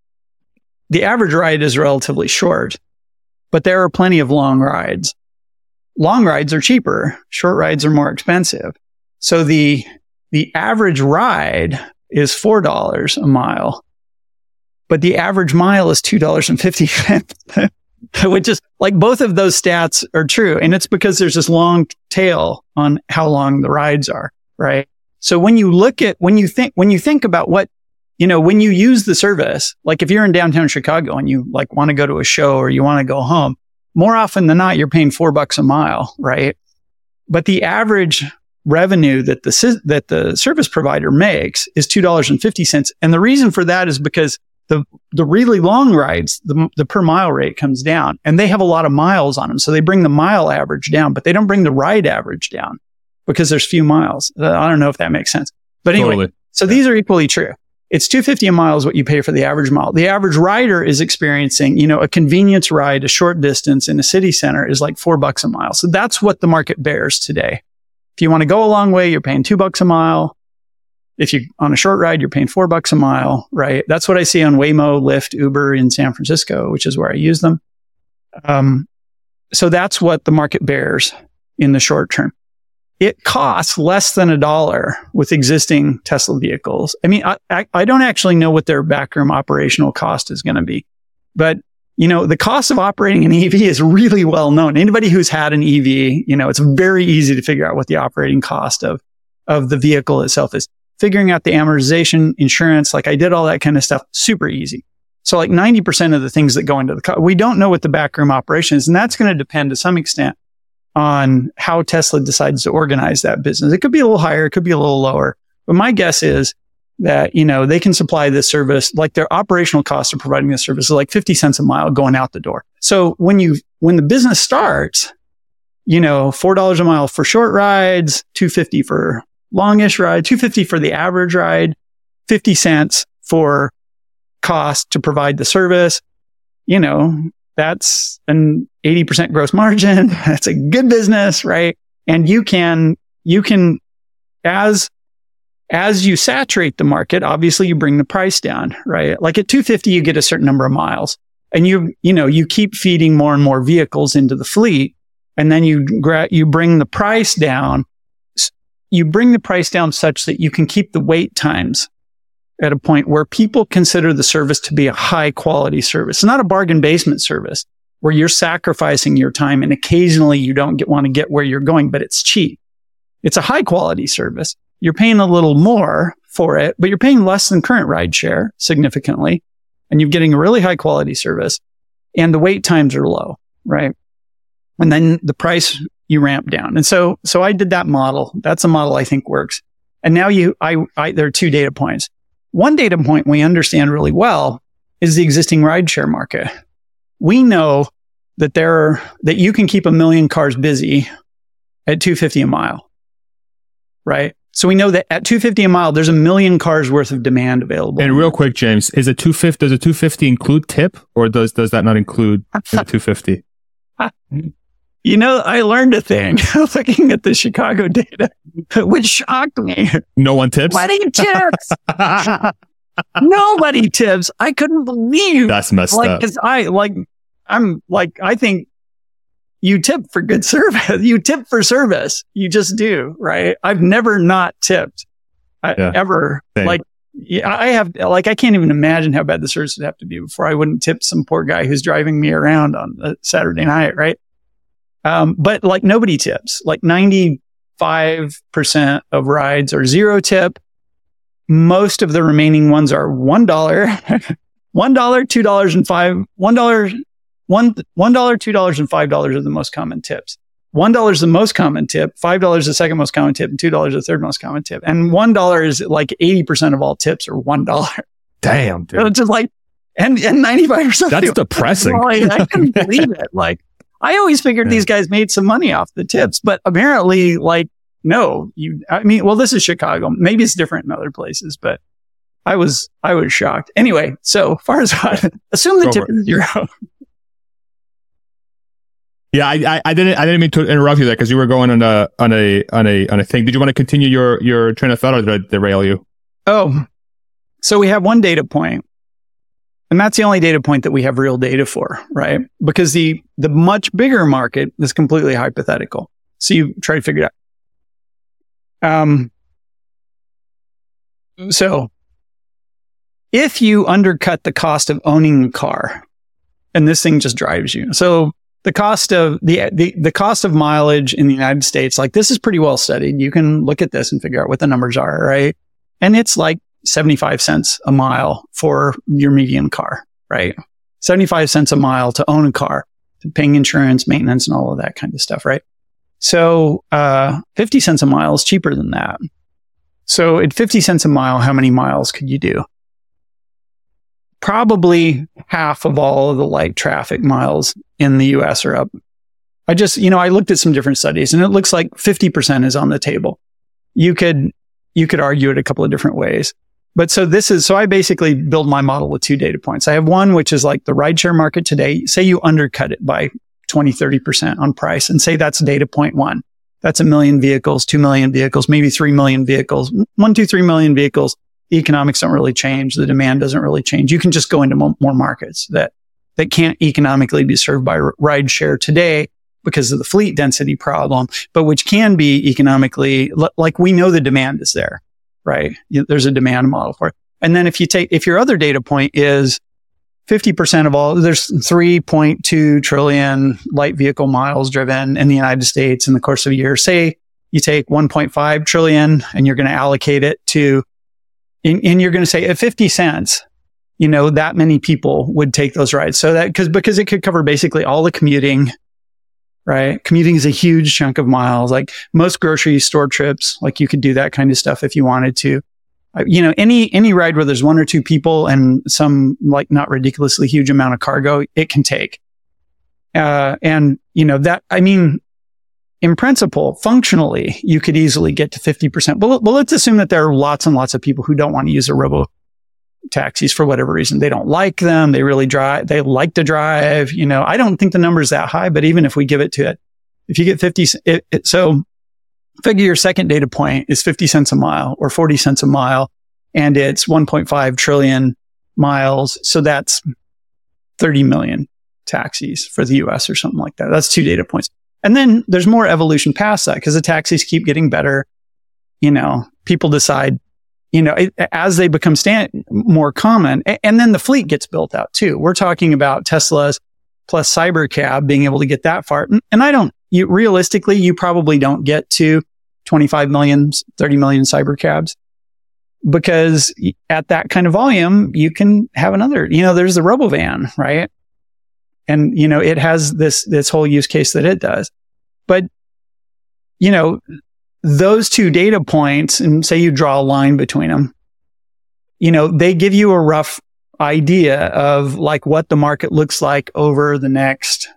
the average ride is relatively short, but there are plenty of long rides. Long rides are cheaper. Short rides are more expensive. So the, the average ride is four dollars a mile, but the average mile is two dollars and fifty cents, which is like, both of those stats are true. And it's because there's this long tail on how long the rides are, right? So when you look at, when you think, when you think about what, you know, when you use the service, like if you're in downtown Chicago and you like want to go to a show or you want to go home, more often than not, you're paying four bucks a mile, right? But the average revenue that the, that the service provider makes is two dollars and fifty cents. And the reason for that is because the, the really long rides, the, the per mile rate comes down and they have a lot of miles on them. So they bring the mile average down, but they don't bring the ride average down because there's few miles. I don't know if that makes sense. But anyway, totally. So these are equally true. It's two dollars and fifty cents a mile is what you pay for the average mile. The average rider is experiencing, you know, a convenience ride, a short distance in a city center is like four bucks a mile. So that's what the market bears today. If you want to go a long way, you're paying two bucks a mile. If you on a short ride, you're paying four bucks a mile, right? That's what I see on Waymo, Lyft, Uber in San Francisco, which is where I use them. Um, so that's what the market bears in the short term. It costs less than a dollar with existing Tesla vehicles. I mean, I, I, I don't actually know what their backroom operational cost is going to be, but you know, the cost of operating an E V is really well known. Anybody who's had an E V, you know, it's very easy to figure out what the operating cost of, of the vehicle itself is. Figuring out the amortization, insurance, like I did all that kind of stuff, super easy. So like ninety percent of the things that go into the car, we don't know what the backroom operation is, and that's going to depend to some extent on how Tesla decides to organize that business. It could be a little higher, it could be a little lower. But my guess is that, you know, they can supply this service, like their operational cost of providing this service is like fifty cents a mile going out the door. So when you, when the business starts, you know, four dollars a mile for short rides, two dollars and fifty cents for longish ride, two dollars and fifty cents for the average ride, fifty cents for cost to provide the service, you know, that's an eighty percent gross margin. That's a good business, right? And you can, you can, as, as you saturate the market, obviously you bring the price down, right? Like at two hundred fifty, you get a certain number of miles and you, you know, you keep feeding more and more vehicles into the fleet. And then you, gra- you bring the price down. You bring the price down such that you can keep the wait times at a point where people consider the service to be a high quality service. It's not a bargain basement service where you're sacrificing your time and occasionally you don't get, want to get where you're going, but it's cheap. It's a high quality service. You're paying a little more for it, but you're paying less than current rideshare significantly. And you're getting a really high quality service and the wait times are low, right? And then the price you ramp down. And so, so I did that model. That's a model I think works. And now you, I, I, there are two data points. one data point we understand really well is the existing rideshare market. We know that there are, that you can keep a million cars busy at two hundred fifty a mile, right? So we know that at two hundred fifty a mile, there's a million cars worth of demand available. And real quick, James, is a two hundred fifty, does a two hundred fifty include tip, or does does that not include the two hundred fifty? You know, I learned a thing looking at the Chicago data, which shocked me. No one tips? Nobody tips. Nobody tips. I couldn't believe. That's messed like, up. Cause I like, I'm like, I think you tip for good service. You tip for service. You just do, right? I've never not tipped I, Yeah. ever. Same. Like, yeah, I have, like, I can't even imagine how bad the service would have to be before I wouldn't tip some poor guy who's driving me around on a Saturday night, right? Um, but like nobody tips. Like ninety-five percent of rides are zero tip. Most of the remaining ones are one dollar, one dollar, two dollars and five, one dollar, one, one dollar, two dollars and five dollars are the most common tips. One dollar is the most common tip, five dollars is the second most common tip, and two dollars is the third most common tip. And one dollar is like eighty percent of all tips are one dollar. Damn, dude. It's just like, and, and ninety-five percent. That's depressing. Like, I couldn't believe it. Like, I always figured Yeah. these guys made some money off the tips, but apparently, like, no, you, I mean, well, this is Chicago. Maybe it's different in other places, but I was, I was shocked. Anyway, so far as I assume the Go tip for it. is zero. Yeah, I, I, I didn't, I didn't mean to interrupt you there because you were going on a, on a, on a, on a thing. Did you want to continue your, your train of thought, or did I derail you? Oh, so we have one data point. And that's the only data point that we have real data for, right? Because the, the much bigger market is completely hypothetical. So you try to figure it out. Um, so if you undercut the cost of owning a car, and this thing just drives you. So the cost of the, the, the cost of mileage in the United States, like this is pretty well studied. You can look at this and figure out what the numbers are, right? And it's like seventy-five cents a mile for your median car, right? seventy-five cents a mile to own a car, paying insurance, maintenance, and all of that kind of stuff, right? So, uh, fifty cents a mile is cheaper than that. So at fifty cents a mile, how many miles could you do? Probably half of all of the light traffic miles in the U S are up. I just, you know, I looked at some different studies and it looks like fifty percent is on the table. You could, you could argue it a couple of different ways. But so this is, so I basically build my model with two data points. I have one, which is like the rideshare market today. Say you undercut it by twenty, thirty percent on price and say that's data point one. That's a million vehicles, two million vehicles, maybe three million vehicles, one, two, three million vehicles. The economics don't really change. The demand doesn't really change. You can just go into mo- more markets that, that can't economically be served by r- rideshare today because of the fleet density problem, but which can be economically, l- like we know the demand is there. Right? There's a demand model for it. And then if you take, if your other data point is fifty percent of all, there's three point two trillion light vehicle miles driven in the United States in the course of a year. Say you take one point five trillion and you're going to allocate it to, and, and you're going to say at fifty cents, you know, that many people would take those rides. So that, cause, because it could cover basically all the commuting, right? Commuting is a huge chunk of miles. Like most grocery store trips, like you could do that kind of stuff if you wanted to. Uh, you know, any, any ride where there's one or two people and some like not ridiculously huge amount of cargo, it can take. Uh, and you know, that, I mean, in principle, functionally, you could easily get to fifty percent. But, but let's assume that there are lots and lots of people who don't want to use a robo taxis for whatever reason. They don't like them. They really drive. They like to drive. You know, I don't think the number is that high, but even if we give it to it, if you get fifty, it, it, so figure your second data point is fifty cents a mile or forty cents a mile, and it's one point five trillion miles. So that's thirty million taxis for the U S or something like that. That's two data points. And then there's more evolution past that because the taxis keep getting better. You know, people decide, you know, it, as they become stand, more common, and, and then the fleet gets built out too. We're talking about Teslas plus Cybercab being able to get that far. And, and I don't, you realistically, you probably don't get to twenty-five million, thirty million Cybercabs because at that kind of volume, you can have another, you know, there's the RoboVan, right? And, you know, it has this, this whole use case that it does. But, you know, those two data points, and say you draw a line between them, you know, they give you a rough idea of like what the market looks like over the next,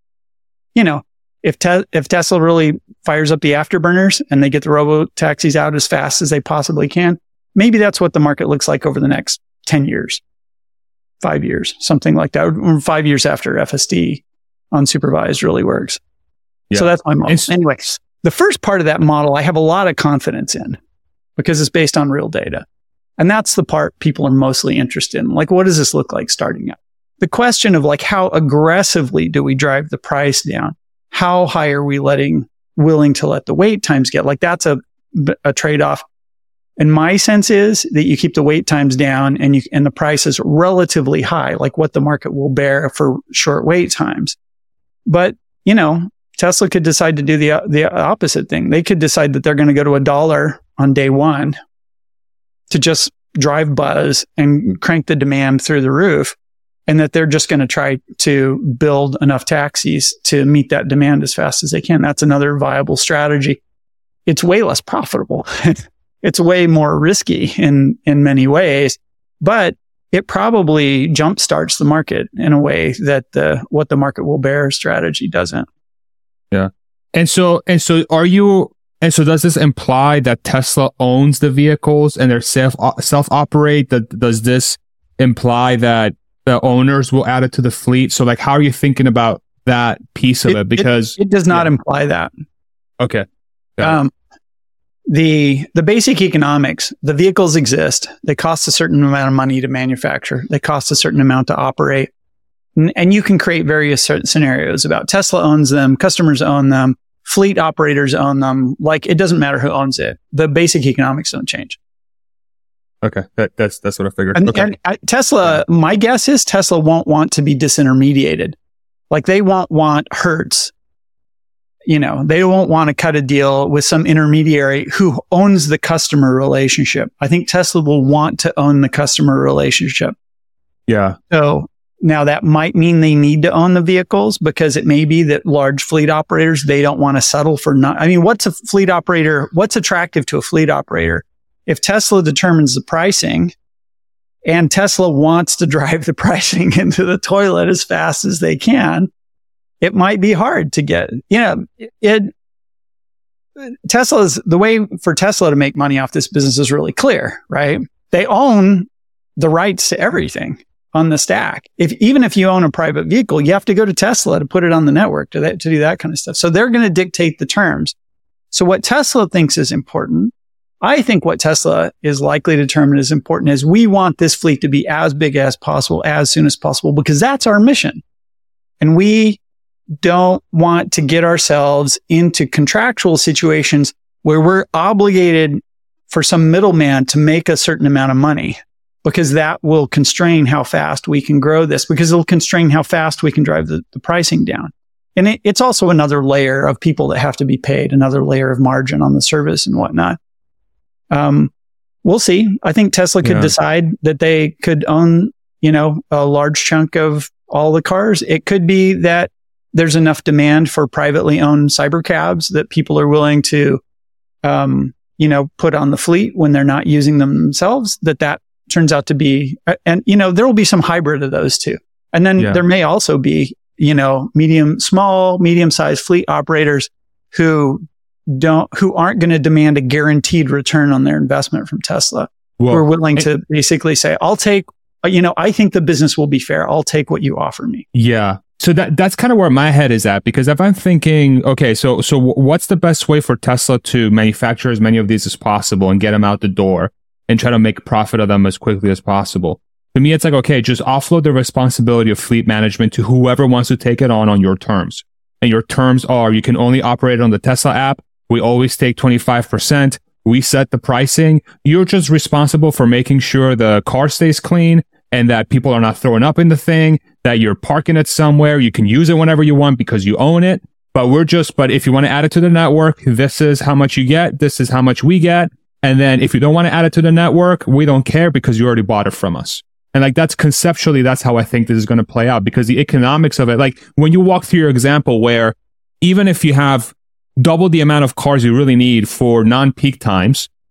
you know, if te- if Tesla really fires up the afterburners and they get the robo taxis out as fast as they possibly can, maybe that's what the market looks like over the next ten years, five years, something like that, or five years after F S D unsupervised really works. Yeah. So that's my model. It's- Anyways, the first part of that model, I have a lot of confidence in because it's based on real data. And that's the part people are mostly interested in. Like, what does this look like starting out? The question of like, how aggressively do we drive the price down? How high are we letting, willing to let the wait times get? Like, that's a, a trade-off. And my sense is that you keep the wait times down and you, and the price is relatively high, like what the market will bear for short wait times. But, you know, Tesla could decide to do the, the opposite thing. They could decide that they're going to go to a dollar on day one to just drive buzz and crank the demand through the roof, and that they're just going to try to build enough taxis to meet that demand as fast as they can. That's another viable strategy. It's way less profitable. It's way more risky in, in many ways, but it probably jumpstarts the market in a way that the what the market will bear strategy doesn't. Yeah. And so, and so are you, and so does this imply that Tesla owns the vehicles and they're self, self-operate? That, does this imply that the owners will add it to the fleet? So like, how are you thinking about that piece of it? it because it, it does not yeah. imply that. Okay. Um, the, the basic economics, the vehicles exist. They cost a certain amount of money to manufacture. They cost a certain amount to operate. And, and you can create various scenarios about Tesla owns them, customers own them, fleet operators own them. Like, it doesn't matter who owns it. The basic economics don't change. Okay. That, that's, that's what I figured. And, okay. and uh, Tesla, my guess is Tesla won't want to be disintermediated. Like, they won't want Hertz. You know, they won't want to cut a deal with some intermediary who owns the customer relationship. I think Tesla will want to own the customer relationship. Yeah. So now that might mean they need to own the vehicles, because it may be that large fleet operators, they don't want to settle for not. I mean, what's a fleet operator? What's attractive to a fleet operator? If Tesla determines the pricing and Tesla wants to drive the pricing into the toilet as fast as they can, it might be hard to get, you know, it, Tesla's, the way for Tesla to make money off this business is really clear, right? They own the rights to everything on the stack. If, even if you own a private vehicle, you have to go to Tesla to put it on the network to that, to do that kind of stuff. So they're going to dictate the terms. So what Tesla thinks is important, I think what Tesla is likely to determine is important is we want this fleet to be as big as possible, as soon as possible, because that's our mission. And we don't want to get ourselves into contractual situations where we're obligated for some middleman to make a certain amount of money, because that will constrain how fast we can grow this, because it'll constrain how fast we can drive the, the pricing down. And it, it's also another layer of people that have to be paid, another layer of margin on the service and whatnot. Um, we'll see. I think Tesla could yeah. decide that they could own, you know, a large chunk of all the cars. It could be that there's enough demand for privately owned cybercabs that people are willing to, um, you know, put on the fleet when they're not using them themselves, that that turns out to be, and, you know, there will be some hybrid of those too. And then yeah. there may also be, you know, medium, small, medium-sized fleet operators who don't, who aren't going to demand a guaranteed return on their investment from Tesla. Well, who are willing to basically say, I'll take, you know, I think the business will be fair. I'll take what you offer me. Yeah. So that that's kind of where my head is at, because if I'm thinking, okay, so so what's the best way for Tesla to manufacture as many of these as possible and get them out the door and try to make profit of them as quickly as possible? To me, it's like, okay, just offload the responsibility of fleet management to whoever wants to take it on on your terms. And your terms are, you can only operate on the Tesla app. We always take twenty-five percent. We set the pricing. You're just responsible for making sure the car stays clean and that people are not throwing up in the thing, that you're parking it somewhere. You can use it whenever you want because you own it. But we're just, but if you want to add it to the network, this is how much you get. This is how much we get. And then if you don't want to add it to the network, we don't care because you already bought it from us. And like, that's conceptually, that's how I think this is going to play out, because the economics of it, like when you walk through your example where even if you have double the amount of cars you really need for non-peak times,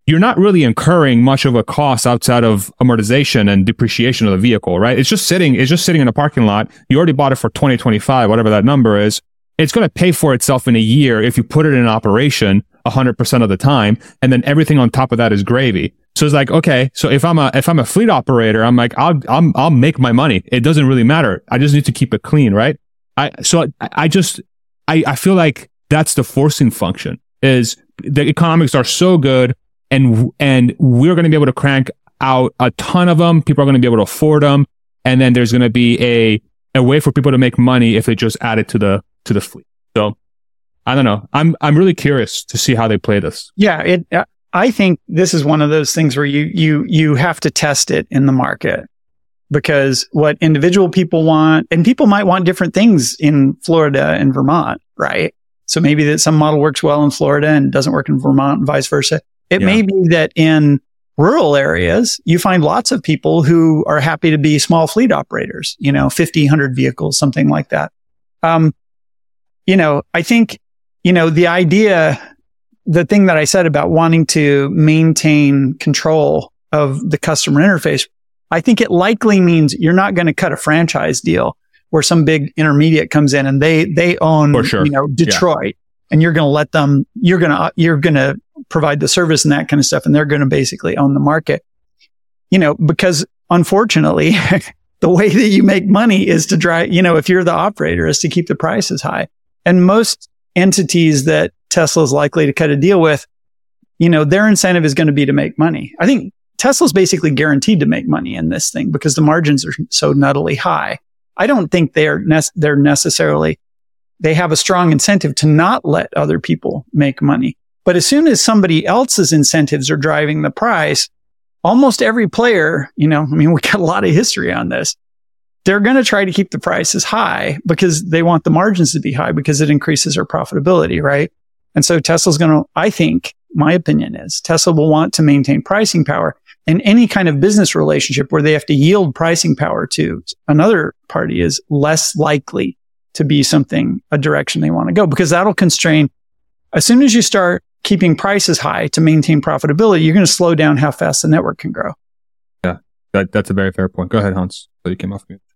you're not really incurring much of a cost outside of amortization and depreciation of the vehicle, right? It's just sitting, it's just sitting in a parking lot. You already bought it for twenty twenty-five, whatever that number is. It's going to pay for itself in a year if you put it in operation one hundred percent of the time. And then everything on top of that is gravy. So it's like, okay, so if I'm a, if I'm a fleet operator, I'm like, I'll, I'm, I'll make my money. It doesn't really matter. I just need to keep it clean, right? I, so I, I just, I, I feel like that's the forcing function, is the economics are so good, and, and we're going to be able to crank out a ton of them. People are going to be able to afford them. And then there's going to be a, a way for people to make money if they just add it to the, to the fleet. So I don't know. I'm, I'm really curious to see how they play this. Yeah. It, uh, I think this is one of those things where you, you, you have to test it in the market, because what individual people want, and people might want different things in Florida and Vermont, right? So maybe that some model works well in Florida and doesn't work in Vermont and vice versa. It yeah. may be that in rural areas, you find lots of people who are happy to be small fleet operators, you know, fifty, one hundred vehicles, something like that. Um, you know, I think, you know, the idea, the thing that I said about wanting to maintain control of the customer interface, I think it likely means you're not going to cut a franchise deal where some big intermediate comes in and they, they own, For sure. you know, Detroit, yeah. and you're going to let them, you're going to, you're going to provide the service and that kind of stuff. And they're going to basically own the market, you know, because unfortunately, the way that you make money is to drive, you know, if you're the operator, is to keep the prices high. And most entities that Tesla is likely to cut a deal with, you know, their incentive is going to be to make money. I think Tesla's basically guaranteed to make money in this thing because the margins are so nuttily high. I don't think they're ne- they're necessarily, they have a strong incentive to not let other people make money. But as soon as somebody else's incentives are driving the price, almost every player, you know, I mean, we got a lot of history on this. They're going to try to keep the prices high because they want the margins to be high because it increases their profitability, right? And so Tesla's going to, I think, my opinion is Tesla will want to maintain pricing power. And any kind of business relationship where they have to yield pricing power to another party is less likely to be something, a direction they want to go, because that'll constrain. As soon as you start keeping prices high to maintain profitability, you're going to slow down how fast the network can grow. Yeah, that, that's a very fair point. Go ahead, Hans. So you came off mute.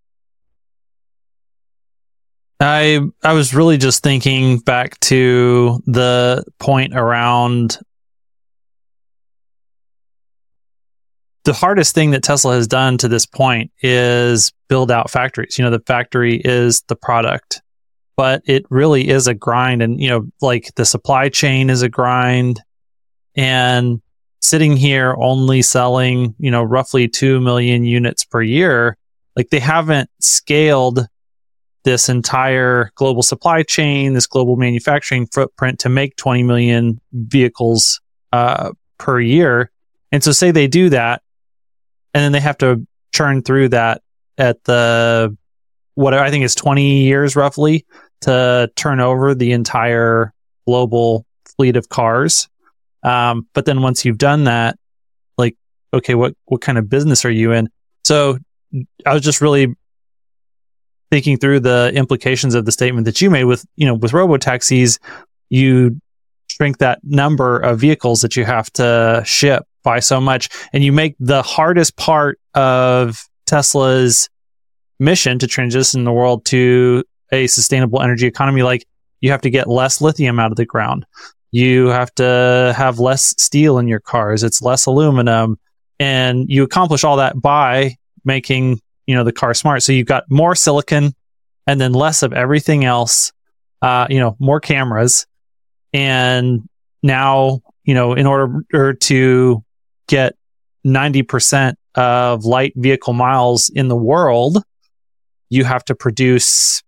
I I was really just thinking back to the point around the hardest thing that Tesla has done to this point is build out factories. You know, the factory is the product, but it really is a grind. And, you know, like the supply chain is a grind, and sitting here only selling, you know, roughly two million units per year, like they haven't scaled this entire global supply chain, this global manufacturing footprint to make twenty million vehicles uh, per year. And so say they do that, and then they have to churn through that at the, what I think is twenty years roughly to turn over the entire global fleet of cars. Um, but then once you've done that, like, okay, what, what kind of business are you in? So I was just really thinking through the implications of the statement that you made with, you know, with robotaxis, you shrink that number of vehicles that you have to ship by so much, and you make the hardest part of Tesla's mission to transition the world to a sustainable energy economy. Like, you have to get less lithium out of the ground. You have to have less steel in your cars. It's less aluminum. And you accomplish all that by making, you know, the car smart. So you've got more silicon and then less of everything else, uh, you know, more cameras. And now, you know, in order to get ninety percent of light vehicle miles in the world, you have to produce,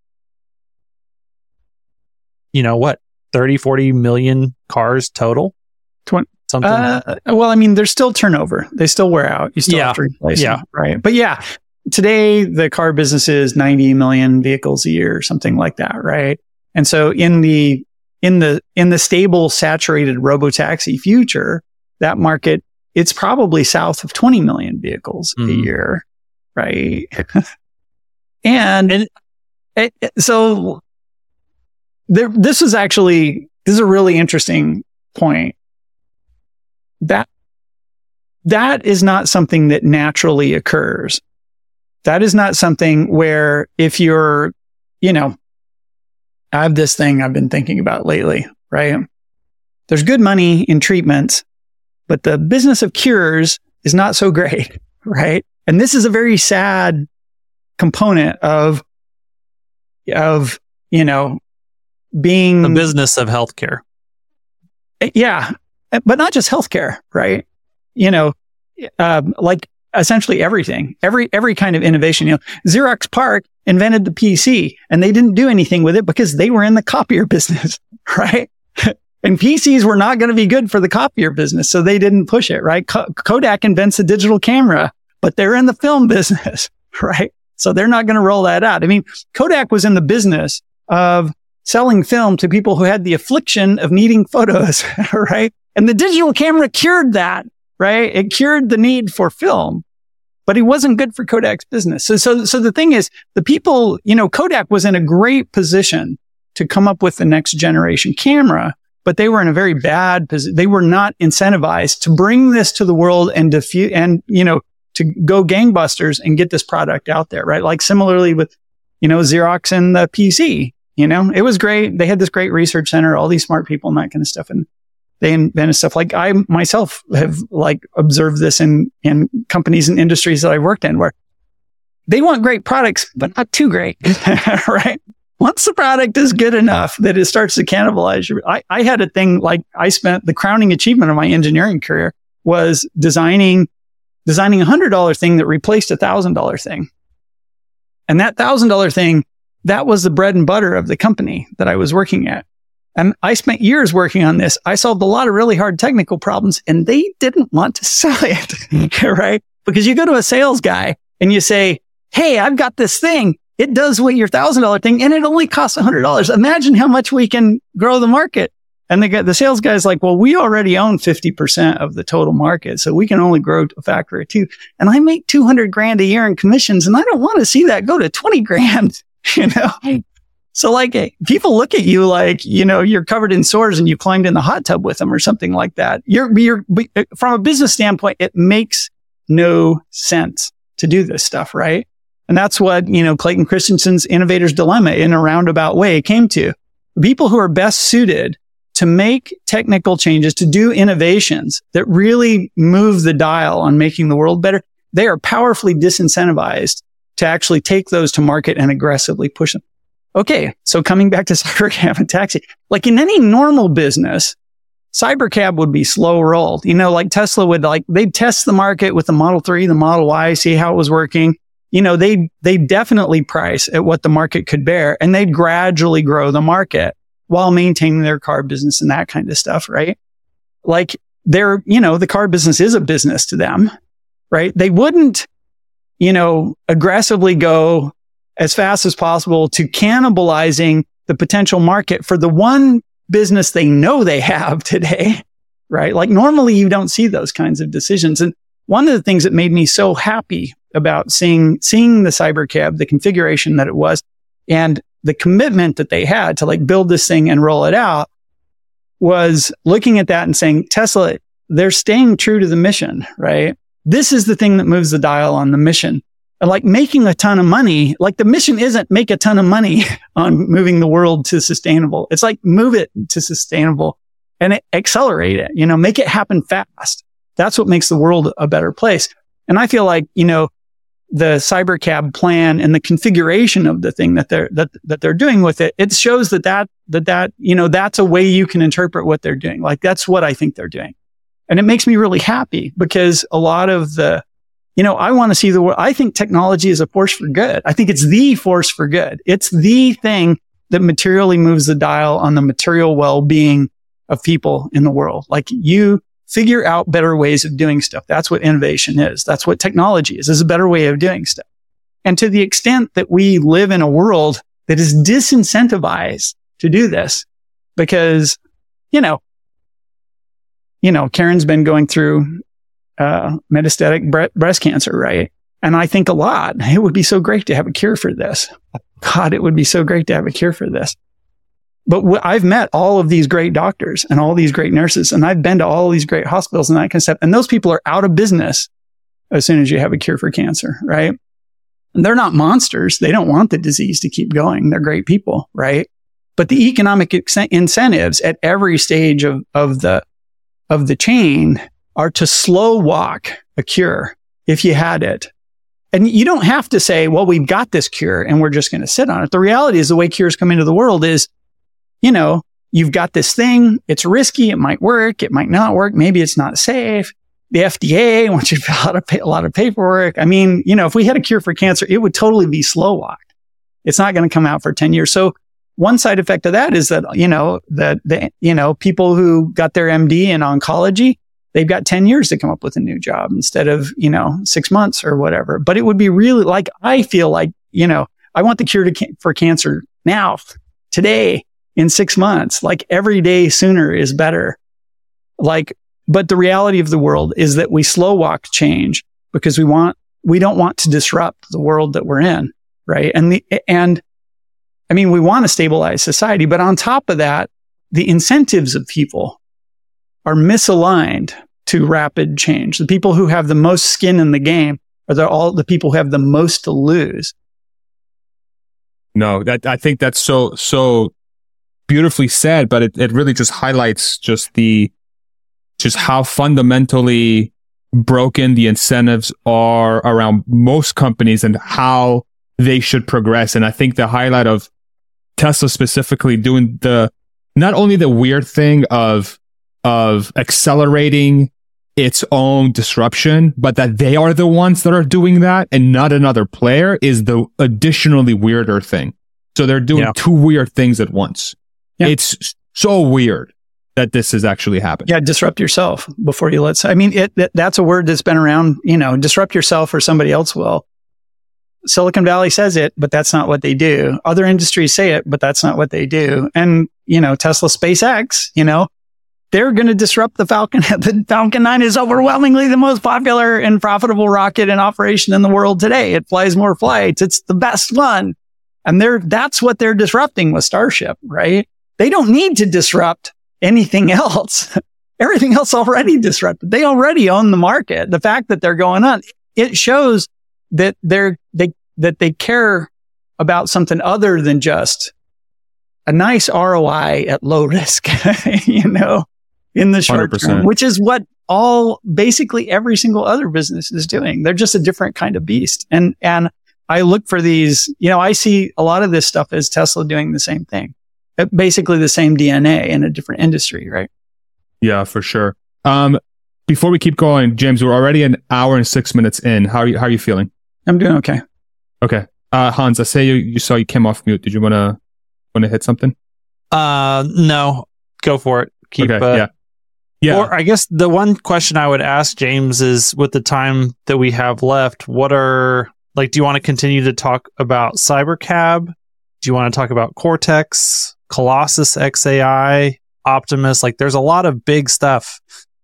you know, what, thirty, forty million cars total? twenty Something. Uh, well, I mean, there's still turnover. They still wear out. You still yeah. have to replace yeah. them, right? But yeah, today the car business is ninety million vehicles a year, something like that, right? And so in the in the in the stable, saturated robotaxi future, that market, it's probably south of twenty million vehicles mm-hmm. a year, right? and and it, so there, this is actually this is a really interesting point. That that is not something that naturally occurs. That is not something where if you're, you know, I have this thing I've been thinking about lately, right? There's good money in treatments, but the business of cures is not so great, right? And this is a very sad component of, of, you know, being the business of healthcare. Yeah. But not just healthcare, right? You know, um, like essentially everything, every, every kind of innovation, you know, Xerox PARC invented the P C and they didn't do anything with it because they were in the copier business, right? And P Cs were not going to be good for the copier business. So they didn't push it, right? K- Kodak invents a digital camera, but they're in the film business, right? So they're not going to roll that out. I mean, Kodak was in the business of selling film to people who had the affliction of needing photos, right? And the digital camera cured that, right? It cured the need for film, but it wasn't good for Kodak's business. So, so, so the thing is, the people, you know, Kodak was in a great position to come up with the next generation camera, but they were in a very bad position. They were not incentivized to bring this to the world and diffuse, and, you know, to go gangbusters and get this product out there, right? Like similarly with, you know, Xerox and the P C, you know, it was great. They had this great research center, all these smart people and that kind of stuff. And they invented stuff. Like I myself have like observed this in, in companies and industries that I've worked in where they want great products, but not too great, right? Once the product is good enough that it starts to cannibalize you. I, I had a thing like I spent the crowning achievement of my engineering career was designing, designing a hundred dollar thing that replaced a thousand dollar thing. And that thousand dollar thing, that was the bread and butter of the company that I was working at. And I spent years working on this. I solved a lot of really hard technical problems and they didn't want to sell it, right? Because you go to a sales guy and you say, hey, I've got this thing. It does what your thousand dollar thing and it only costs a hundred dollars. Imagine how much we can grow the market. And the, the sales guy's like, well, we already own fifty percent of the total market. So we can only grow a factor of two. And I make two hundred grand a year in commissions and I don't want to see that go to twenty grand, you know? So like people look at you like, you know, you're covered in sores and you climbed in the hot tub with them or something like that. You're, you're, from a business standpoint, it makes no sense to do this stuff, right? And that's what, you know, Clayton Christensen's Innovator's Dilemma in a roundabout way came to. The people who are best suited to make technical changes, to do innovations that really move the dial on making the world better, they are powerfully disincentivized to actually take those to market and aggressively push them. Okay, so coming back to Cybercab and taxi, like in any normal business, Cybercab would be slow rolled. You know, like Tesla would like, they'd test the market with the Model three, the Model Y, see how it was working. You know, they they definitely price at what the market could bear and they'd gradually grow the market while maintaining their car business and that kind of stuff, right? Like they're, you know, the car business is a business to them, right? They wouldn't, you know, aggressively go as fast as possible to cannibalizing the potential market for the one business they know they have today, right? Like normally you don't see those kinds of decisions. And one of the things that made me so happy about seeing, seeing the Cybercab, the configuration that it was, and the commitment that they had to like build this thing and roll it out was looking at that and saying, Tesla, they're staying true to the mission, right? This is the thing that moves the dial on the mission. And like making a ton of money, like the mission isn't make a ton of money on moving the world to sustainable. It's like move it to sustainable and it, accelerate it, you know, make it happen fast. That's what makes the world a better place. And I feel like, you know, the Cybercab plan and the configuration of the thing that they're, that, that they're doing with it, it shows that that, that, that, you know, that's a way you can interpret what they're doing. Like that's what I think they're doing. And it makes me really happy because a lot of the, you know, I want to see the world. I think technology is a force for good. I think it's the force for good. It's the thing that materially moves the dial on the material well-being of people in the world. Like you figure out better ways of doing stuff. That's what innovation is. That's what technology is, is a better way of doing stuff. And to the extent that we live in a world that is disincentivized to do this, because, you know, you know, Karen's been going through uh, metastatic bre- breast cancer, right? And I think a lot, it would be so great to have a cure for this. God, it would be so great to have a cure for this. but w- I've met all of these great doctors and all these great nurses, and I've been to all these great hospitals and that kind of stuff. And those people are out of business as soon as you have a cure for cancer, right? And they're not monsters. They don't want the disease to keep going. They're great people, right? But the economic ex- incentives at every stage of, of the, of the chain are to slow walk a cure if you had it. And you don't have to say, well, we've got this cure and we're just going to sit on it. The reality is the way cures come into the world is, you know, you've got this thing. It's risky. It might work. It might not work. Maybe it's not safe. The F D A wants you to fill out a, pay, a lot of paperwork. I mean, you know, if we had a cure for cancer, it would totally be slow walked. It's not going to come out for ten years. So one side effect of that is that, you know, that the, you know, people who got their M D in oncology, they've got ten years to come up with a new job instead of, you know, six months or whatever. But it would be really like, I feel like, you know, I want the cure to ca- for cancer now, today, in six months. Like every day sooner is better. Like, but the reality of the world is that we slow walk change because we want, we don't want to disrupt the world that we're in. Right. And the, and I mean, we want to stabilize society, but on top of that, the incentives of people are misaligned to rapid change. The people who have the most skin in the game are the, all the people who have the most to lose. No, that I think that's so, so beautifully said, but it, it really just highlights just the, just how fundamentally broken the incentives are around most companies and how they should progress. And I think the highlight of Tesla specifically doing the, not only the weird thing of, of accelerating its own disruption, but that they are the ones that are doing that and not another player is the additionally weirder thing. So they're doing yeah. two weird things at once. Yeah. It's so weird that this has actually happened. Yeah, disrupt yourself before you let, I mean, it, it, that's a word that's been around, you know, disrupt yourself or somebody else will. Silicon Valley says it, but that's not what they do. Other industries say it, but that's not what they do. And, you know, Tesla, SpaceX, you know, they're going to disrupt the Falcon. The Falcon nine is overwhelmingly the most popular and profitable rocket in operation in the world today. It flies more flights. It's the best one. And they're, that's what they're disrupting with Starship, right? They don't need to disrupt anything else. Everything else already disrupted. They already own the market. The fact that they're going on, it shows that they're, they, that they care about something other than just a nice R O I at low risk, you know, in the short one hundred percent term, which is what all, basically every single other business is doing. They're just a different kind of beast. And, and I look for these, you know, I see a lot of this stuff as Tesla doing the same thing, basically the same D N A in a different industry, right? Yeah, for sure. Um, before we keep going, James, we're already an hour and six minutes in. How are you, how are you feeling? I'm doing okay. Okay. Uh, Hans, I say you, you saw you came off mute. Did you want to, want to hit something? Uh, no, go for it. Keep, okay, uh, yeah. Yeah. Or I guess the one question I would ask James is, with the time that we have left, what are, like, do you want to continue to talk about Cybercab? Do you want to talk about Cortex, Colossus X A I, Optimus? Like, there's a lot of big stuff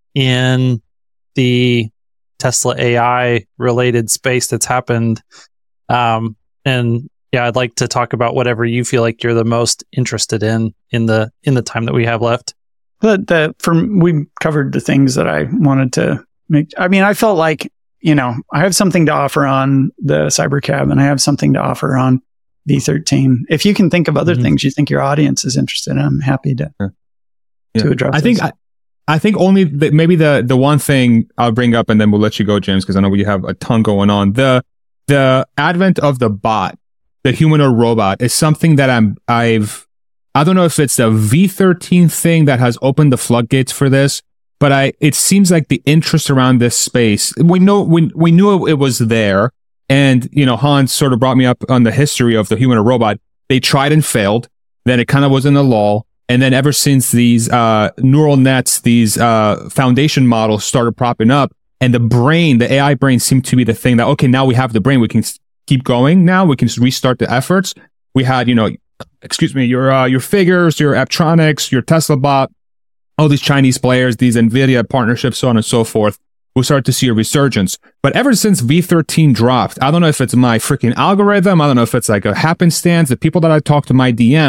in the Tesla A I related space that's happened. Um, and yeah, I'd like to talk about whatever you feel like you're the most interested in, in the, in the time that we have left. But the, from, we covered the things that I wanted to make. I mean, I felt like, you know, I have something to offer on the Cybercab and I have something to offer on V thirteen. If you can think of other mm-hmm. things you think your audience is interested in, I'm happy to, yeah. to address I think, I, I think only the, maybe the, the one thing I'll bring up and then we'll let you go, James, because I know we have a ton going on. The, the advent of the bot, the humanoid robot, is something that I'm, I've, I don't know if it's the V thirteen thing that has opened the floodgates for this, but I, it seems like the interest around this space, we know, we, we knew it was there. And, you know, Hans sort of brought me up on the history of the humanoid robot. They tried and failed. Then it kind of was in a lull. And then ever since these, uh, neural nets, these, uh, foundation models started propping up, and the brain, the A I brain seemed to be the thing that, okay, now we have the brain. We can keep going now. We can restart the efforts. We had, you know, excuse me, your, uh, your Figures, your Apptronics, your Tesla bot, all these Chinese players, these NVIDIA partnerships, so on and so forth. We'll start to see a resurgence. But ever since V thirteen dropped, I don't know if it's my freaking algorithm. I don't know if it's like a happenstance. The people that I talk to, my D Ms,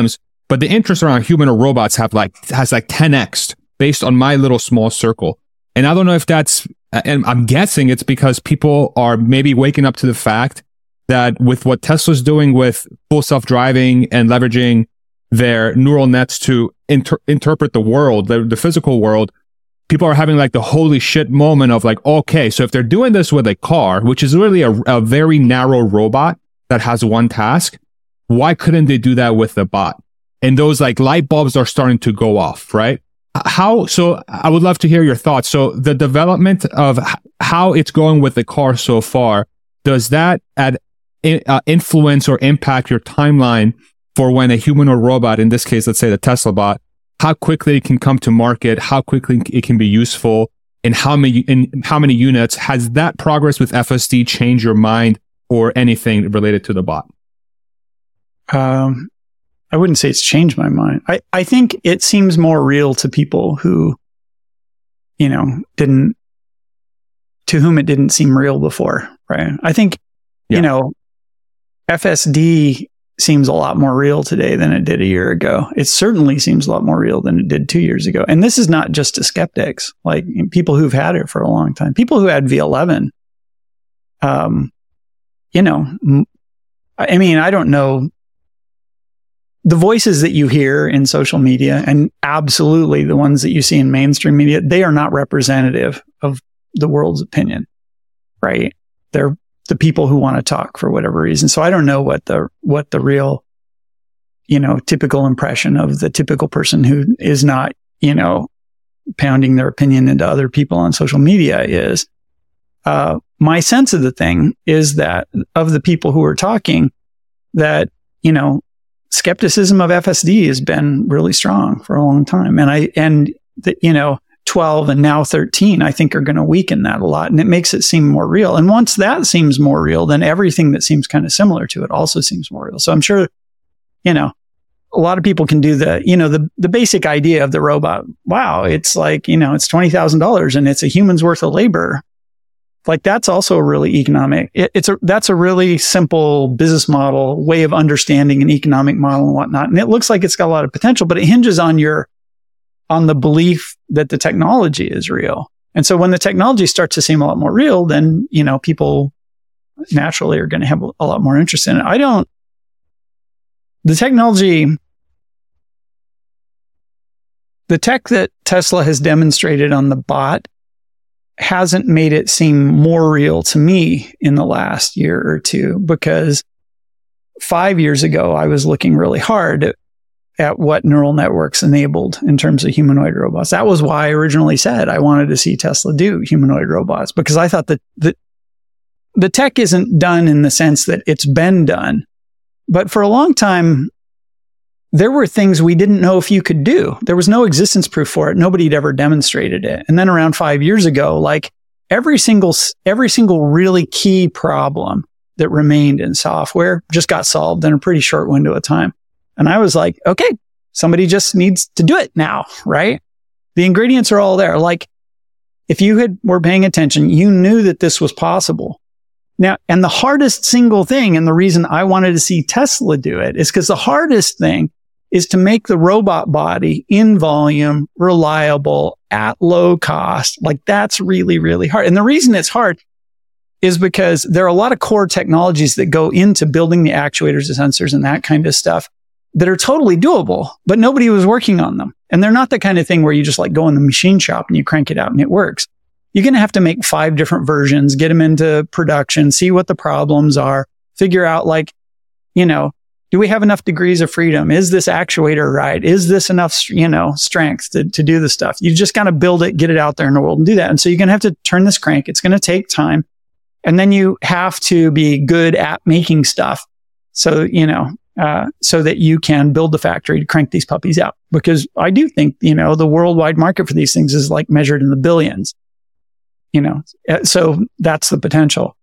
but the interest around human or robots have like has like ten x based on my little small circle. And I don't know if that's, and I'm guessing it's because people are maybe waking up to the fact that with what Tesla's doing with full self-driving and leveraging their neural nets to inter- interpret the world, the, the physical world, people are having like the holy shit moment of like, okay, so if they're doing this with a car, which is really a, a very narrow robot that has one task, why couldn't they do that with the bot? And those like light bulbs are starting to go off, right? How, so I would love to hear your thoughts. So the development of h- how it's going with the car so far, does that add uh, influence or impact your timeline for when a human or robot, in this case, let's say the Tesla bot, how quickly it can come to market, how quickly it can be useful, and how many in how many units? Has that progress with F S D changed your mind or anything related to the bot? Um, I wouldn't say it's changed my mind. I, I think it seems more real to people who, you know, didn't, to whom it didn't seem real before, right? I think, yeah. you know, F S D seems a lot more real today than it did a year ago. It certainly seems a lot more real than it did two years ago. And this is not just to skeptics, like people who've had it for a long time, people who had V eleven. Um, you know, I mean, I don't know the voices that you hear in social media, and absolutely the ones that you see in mainstream media, they are not representative of the world's opinion, right? They're the people who want to talk for whatever reason. So I don't know what the, what the real, you know, typical impression of the typical person who is not, you know, pounding their opinion into other people on social media is. Uh, my sense of the thing is that of the people who are talking, that, you know, skepticism of F S D has been really strong for a long time. And I, and the, you know, twelve and now thirteen, I think are going to weaken that a lot. And it makes it seem more real. And once that seems more real, then everything that seems kind of similar to it also seems more real. So I'm sure, you know, a lot of people can do the, you know, the, the basic idea of the robot. Wow. It's like, you know, it's twenty thousand dollars and it's a human's worth of labor. Like that's also a really economic, it, it's a, that's a really simple business model, way of understanding an economic model and whatnot. And it looks like it's got a lot of potential, but it hinges on your, on the belief that the technology is real. And so when the technology starts to seem a lot more real, then, you know, people naturally are going to have a lot more interest in it. I don't, the technology, the tech that Tesla has demonstrated on the bot hasn't made it seem more real to me in the last year or two, because five years ago, I was looking really hard at, at what neural networks enabled in terms of humanoid robots. That was why I originally said I wanted to see Tesla do humanoid robots, because I thought that the, the tech isn't done in the sense that it's been done. But for a long time, there were things we didn't know if you could do. There was no existence proof for it. Nobody had ever demonstrated it. And then around five years ago, like every single, every single really key problem that remained in software just got solved in a pretty short window of time. And I was like, okay, somebody just needs to do it now, right? The ingredients are all there. Like if you had were paying attention, you knew that this was possible. Now, and the hardest single thing, and the reason I wanted to see Tesla do it, is because the hardest thing is to make the robot body in volume, reliable, at low cost. Like that's really, really hard. And the reason it's hard is because there are a lot of core technologies that go into building the actuators, the sensors, and that kind of stuff that are totally doable, but nobody was working on them. And they're not the kind of thing where you just like go in the machine shop and you crank it out and it works. You're going to have to make five different versions, get them into production, see what the problems are, figure out like, you know, do we have enough degrees of freedom? Is this actuator right? Is this enough, you know, strength to, to do the stuff? You just got to build it, get it out there in the world and do that. And so you're going to have to turn this crank. It's going to take time. And then you have to be good at making stuff. So, you know, uh, so that you can build the factory to crank these puppies out. Because I do think, you know, the worldwide market for these things is like measured in the billions, you know, so that's the potential.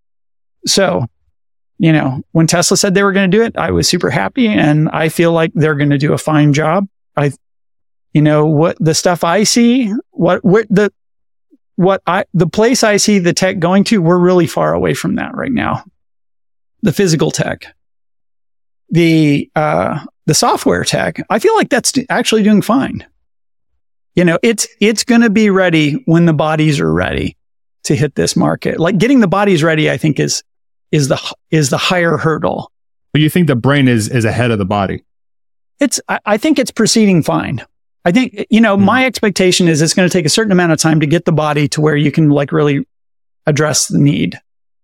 So, you know, when Tesla said they were going to do it, I was super happy, and I feel like they're going to do a fine job. I, you know, what the stuff I see, what, what the, what I, the place I see the tech going to, we're really far away from that right now. The physical tech, the, uh, the software tech, I feel like that's actually doing fine. You know, it's it's going to be ready when the bodies are ready to hit this market. Like getting the bodies ready, I think is is the is the higher hurdle. But you think the brain is is ahead of the body? It's I, I think it's proceeding fine. I think, you know, mm. my expectation is it's going to take a certain amount of time to get the body to where you can like really address the need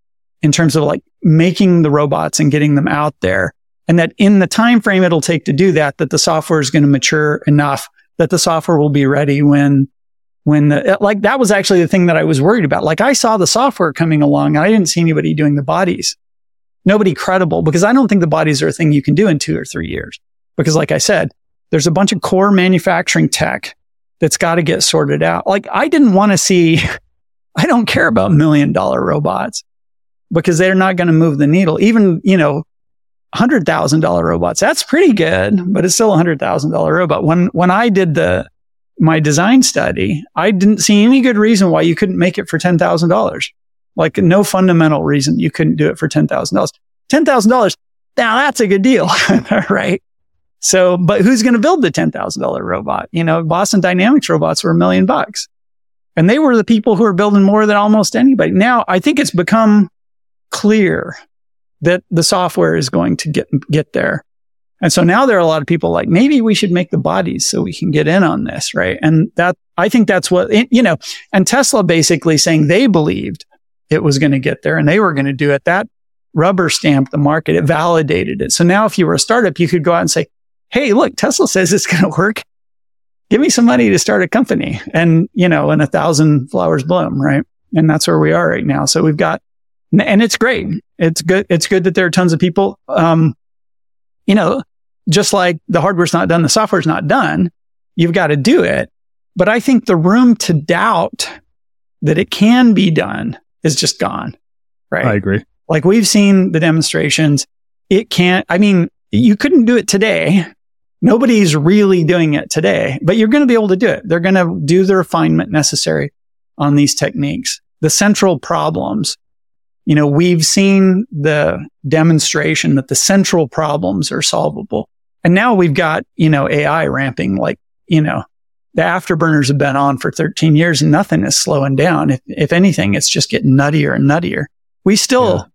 in terms of like making the robots and getting them out there. And that in the time frame it'll take to do that, that the software is going to mature enough that the software will be ready when, when the, like that was actually the thing that I was worried about. Like I saw the software coming along and I didn't see anybody doing the bodies. Nobody credible, because I don't think the bodies are a thing you can do in two or three years. Because like I said, there's a bunch of core manufacturing tech that's got to get sorted out. Like I didn't want to see, I don't care about million dollar robots because they're not going to move the needle. Even, you know, one hundred thousand dollars robots, that's pretty good, but it's still a one hundred thousand dollars robot. When, when I did the, my design study, I didn't see any good reason why you couldn't make it for ten thousand dollars. Like no fundamental reason you couldn't do it for ten thousand dollars. ten thousand dollars, now that's a good deal, right? So, but who's going to build the ten thousand dollars robot? You know, Boston Dynamics robots were a million bucks. And they were the people who are building more than almost anybody. Now, I think it's become clear that the software is going to get, get there. And so now there are a lot of people like, maybe we should make the bodies so we can get in on this, right? And that, I think that's what, you know, and Tesla basically saying they believed it was going to get there and they were going to do it. That rubber stamped the market. It validated it. So now if you were a startup, you could go out and say, hey, look, Tesla says it's going to work. Give me some money to start a company. And, you know, and a thousand flowers bloom, right? And that's where we are right now. So we've got, and it's great. It's good. It's good that there are tons of people, um, you know, just like the hardware's not done, the software's not done. You've got to do it. But I think the room to doubt that it can be done is just gone, right? I agree. Like we've seen the demonstrations. It can't, I mean, you couldn't do it today. Nobody's really doing it today, but you're going to be able to do it. They're going to do the refinement necessary on these techniques. The central problems, you know, we've seen the demonstration that the central problems are solvable. And now we've got, you know, A I ramping, like, you know, the afterburners have been on for thirteen years and nothing is slowing down. If, if anything, it's just getting nuttier and nuttier. We still, yeah.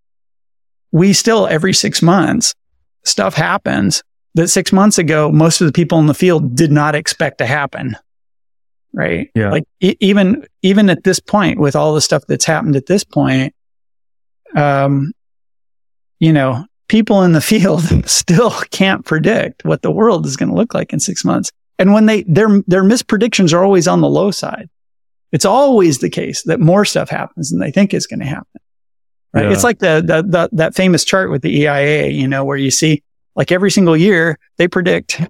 we still every six months, stuff happens that six months ago, most of the people in the field did not expect to happen. Right. Yeah. Like e- even, even at this point with all the stuff that's happened at this point, um, you know, people in the field still can't predict what the world is going to look like in six months. And when they, their, their mispredictions are always on the low side. It's always the case that more stuff happens than they think is going to happen. Right. Yeah. It's like the, the, the, that famous chart with the E I A, you know, where you see like every single year they predict,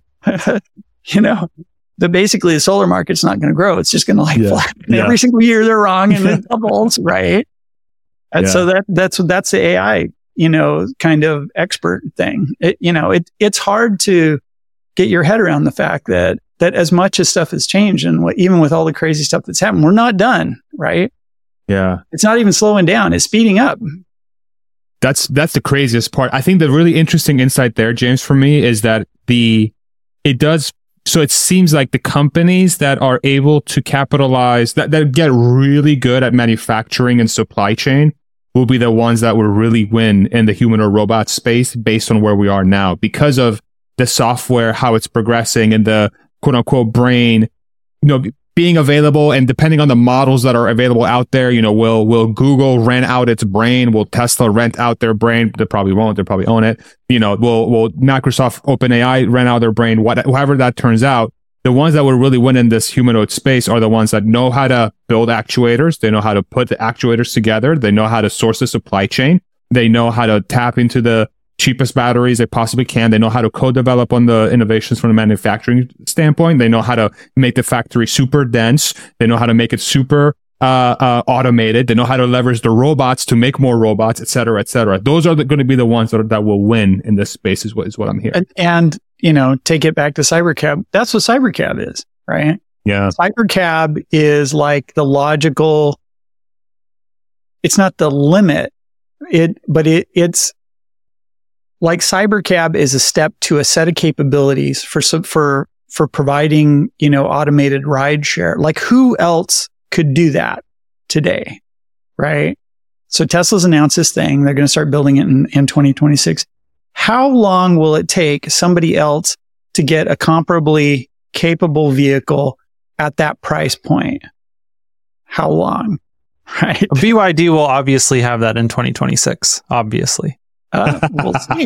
you know, that basically the solar market's not going to grow. It's just going to like yeah. flatten. Yeah. Every single year they're wrong and it doubles. Right. And yeah. so that, that's, that's the A I, you know, kind of expert thing. It, you know, it, it's hard to get your head around the fact that, that as much as stuff has changed and what, even with all the crazy stuff that's happened, we're not done. Right. Yeah. It's not even slowing down. It's speeding up. That's, that's the craziest part. I think the really interesting insight there, James, for me is that the, it does, so it seems like the companies that are able to capitalize, that, that get really good at manufacturing and supply chain will be the ones that will really win in the human or robot space based on where we are now because of the software, how it's progressing and the quote unquote brain, you know, being available and depending on the models that are available out there, you know, will, will Google rent out its brain? Will Tesla rent out their brain? They probably won't. They probably own it. You know, will, will Microsoft OpenAI rent out their brain? What, however that turns out, the ones that will really win in this humanoid space are the ones that know how to build actuators. They know how to put the actuators together. They know how to source the supply chain. They know how to tap into the cheapest batteries they possibly can. They know how to co-develop on the innovations from a manufacturing standpoint. They know how to make the factory super dense. They know how to make it super uh, uh, automated. They know how to leverage the robots to make more robots, et cetera, et cetera. Those are going to be the ones that, are, that will win in this space is what, is what I'm hearing. And, and, you know, take it back to Cybercab. That's what Cybercab is, right? Yeah. Cybercab is like the logical, it's not the limit, it, but it, it's, like Cybercab is a step to a set of capabilities for for for providing, you know, automated ride share. Like who else could do that today, right? So Tesla's announced this thing. They're going to start building it in, in twenty twenty-six. How long will it take somebody else to get a comparably capable vehicle at that price point? How long? Right. B Y D will obviously have that in twenty twenty-six. Obviously. Uh, we'll see.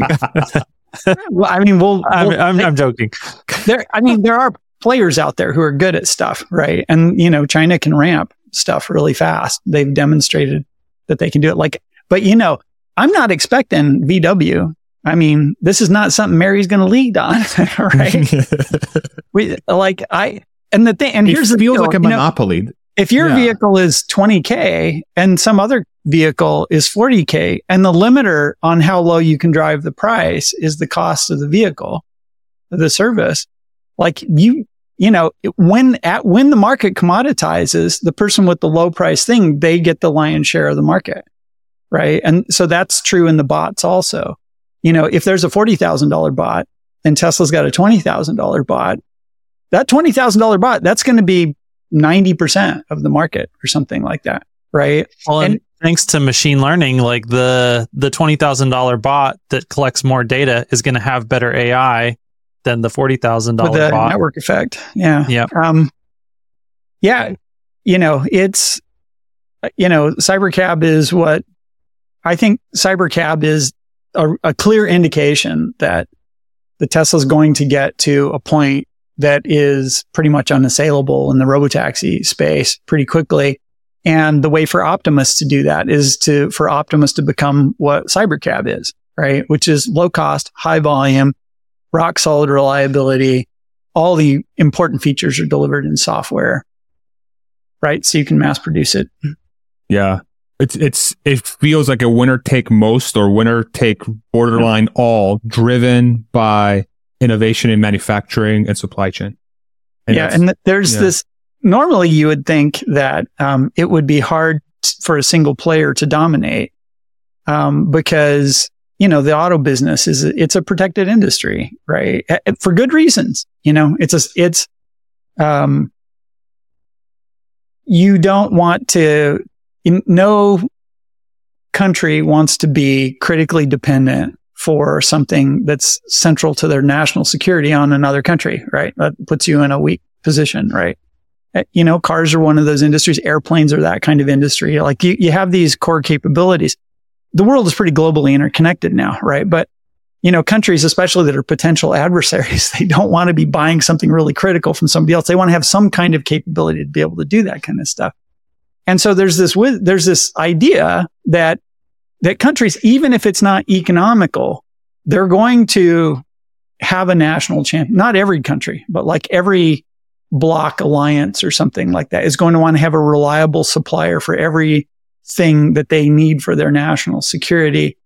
Well, I mean, we'll. I'm, we'll I'm, I'm joking. There, I mean, there are players out there who are good at stuff, right? And you know, China can ramp stuff really fast. They've demonstrated that they can do it. Like, but you know, I'm not expecting V W. I mean, this is not something Mary's going to lead on, right? we like I and the thing. And it here's the feels deal, like a you know, monopoly. if your Yeah. vehicle is twenty K and some other vehicle is forty K, and the limiter on how low you can drive the price is the cost of the vehicle, the service, like you, you know, when at, when the market commoditizes, the person with the low price thing, they get the lion's share of the market. Right. And so that's true in the bots also. You know, if there's a forty thousand dollars bot and Tesla's got a twenty thousand dollars bot, that twenty thousand dollars bot, that's going to be ninety percent of the market or something like that. Right. Well, and, and thanks to machine learning, like the the twenty thousand dollars bot that collects more data is going to have better A I than the forty thousand with dollars the bot. network effect. Yeah. Yeah. Um, yeah. You know, it's, you know, Cybercab is what I think Cybercab is a, a clear indication that the Tesla's going to get to a point that is pretty much unassailable in the robotaxi space pretty quickly. And the way for Optimus to do that is to, for Optimus to become what Cybercab is, right? Which is low cost, high volume, rock solid reliability. All the important features are delivered in software, right? So you can mass produce it. Yeah. It's, it's, it feels like a winner take most or winner take borderline all, driven by innovation in manufacturing and supply chain. And yeah. And th- there's yeah. this, normally you would think that um, it would be hard t- for a single player to dominate um, because, you know, the auto business is, a, it's a protected industry, right? A- for good reasons. You know, it's a, it's, um, you don't want to, in, no country wants to be critically dependent for something that's central to their national security on another country, right? That puts you in a weak position, right? You know, cars are one of those industries. Airplanes are that kind of industry. Like you, you have these core capabilities. The world is pretty globally interconnected now, right? But, you know, countries, especially that are potential adversaries, they don't want to be buying something really critical from somebody else. They want to have some kind of capability to be able to do that kind of stuff. And so there's this, there's this idea that, that countries, even if it's not economical, they're going to have a national champion. Not every country, but like every bloc alliance or something like that is going to want to have a reliable supplier for everything that they need for their national security.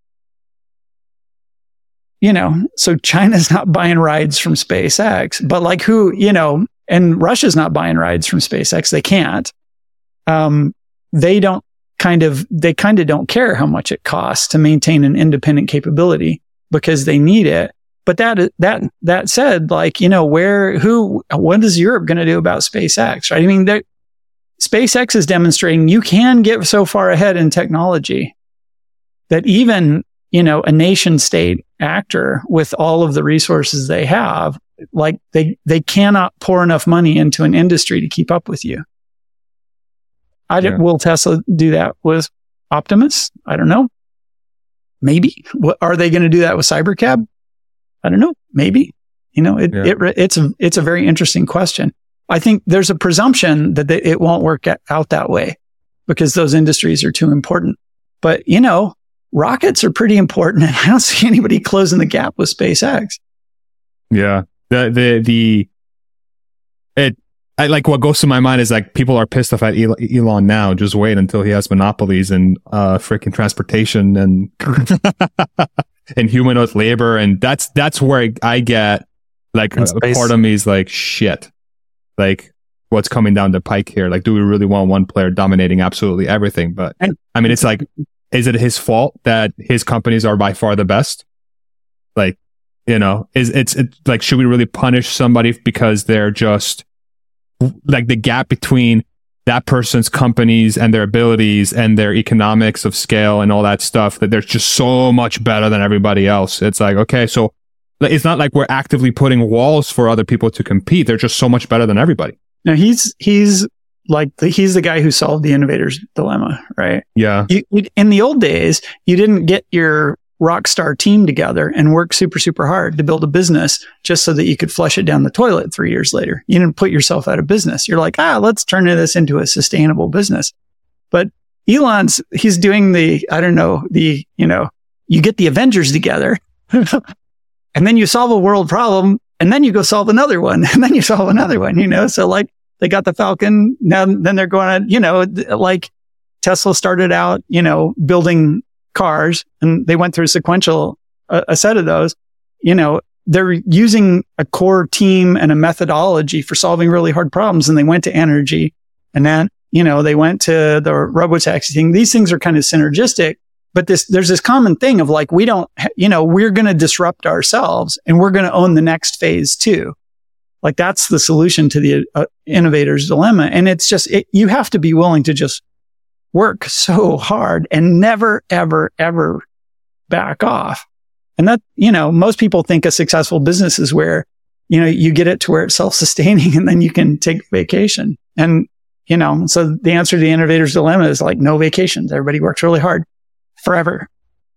You know, so China's not buying rides from SpaceX, but like who, you know, and Russia's not buying rides from SpaceX. They can't. Um, they don't kind of, they kind of don't care how much it costs to maintain an independent capability because they need it. But that, that, that said, like, you know, where, who, what is Europe going to do about SpaceX? Right? I mean, SpaceX is demonstrating you can get so far ahead in technology that even, you know, a nation state actor with all of the resources they have, like they, they cannot pour enough money into an industry to keep up with you. I yeah. Will Tesla do that with Optimus? I don't know. Maybe. What, are they going to do that with Cybercab? I don't know. Maybe. You know, it, yeah. it it's a it's a very interesting question. I think there's a presumption that they, it won't work out that way because those industries are too important. But you know, rockets are pretty important, and I don't see anybody closing the gap with SpaceX. Yeah. The the the it. I, like what goes to my mind is like people are pissed off at Elon now. Just wait until he has monopolies in uh freaking transportation and and humanoid labor, and that's that's where I get like a, a part of me is like shit. Like what's coming down the pike here? Like, do we really want one player dominating absolutely everything? But I mean, it's like, is it his fault that his companies are by far the best? Like, you know, is it's, it's like, should we really punish somebody because they're just like the gap between that person's companies and their abilities and their economics of scale and all that stuff, that they're just so much better than everybody else? It's like, okay, so it's not like we're actively putting walls for other people to compete. They're just so much better than everybody. Now he's he's like the, he's the guy who solved the innovator's dilemma, right? Yeah. You, you, in the old days, you didn't get your rock star team together and work super super hard to build a business just so that you could flush it down the toilet three years later. You didn't put yourself out of business. You're like, ah, let's turn this into a sustainable business. But Elon's he's doing the I don't know the you know you get the Avengers together, and then you solve a world problem. And then you go solve another one, and then you solve another one, you know? So like they got the Falcon. Now, then they're going to, you know, like Tesla started out, you know, building cars, and they went through sequential, uh, a set of those, you know, they're using a core team and a methodology for solving really hard problems. And they went to energy, and then, you know, they went to the robotaxi thing. These things are kind of synergistic. But this, there's this common thing of like, we don't, you know, we're going to disrupt ourselves and we're going to own the next phase too. Like that's the solution to the uh, innovator's dilemma. And it's just, it, you have to be willing to just work so hard and never, ever, ever back off. And that, you know, most people think a successful business is where, you know, you get it to where it's self-sustaining and then you can take vacation. And, you know, so the answer to the innovator's dilemma is like no vacations. Everybody works really hard. Forever.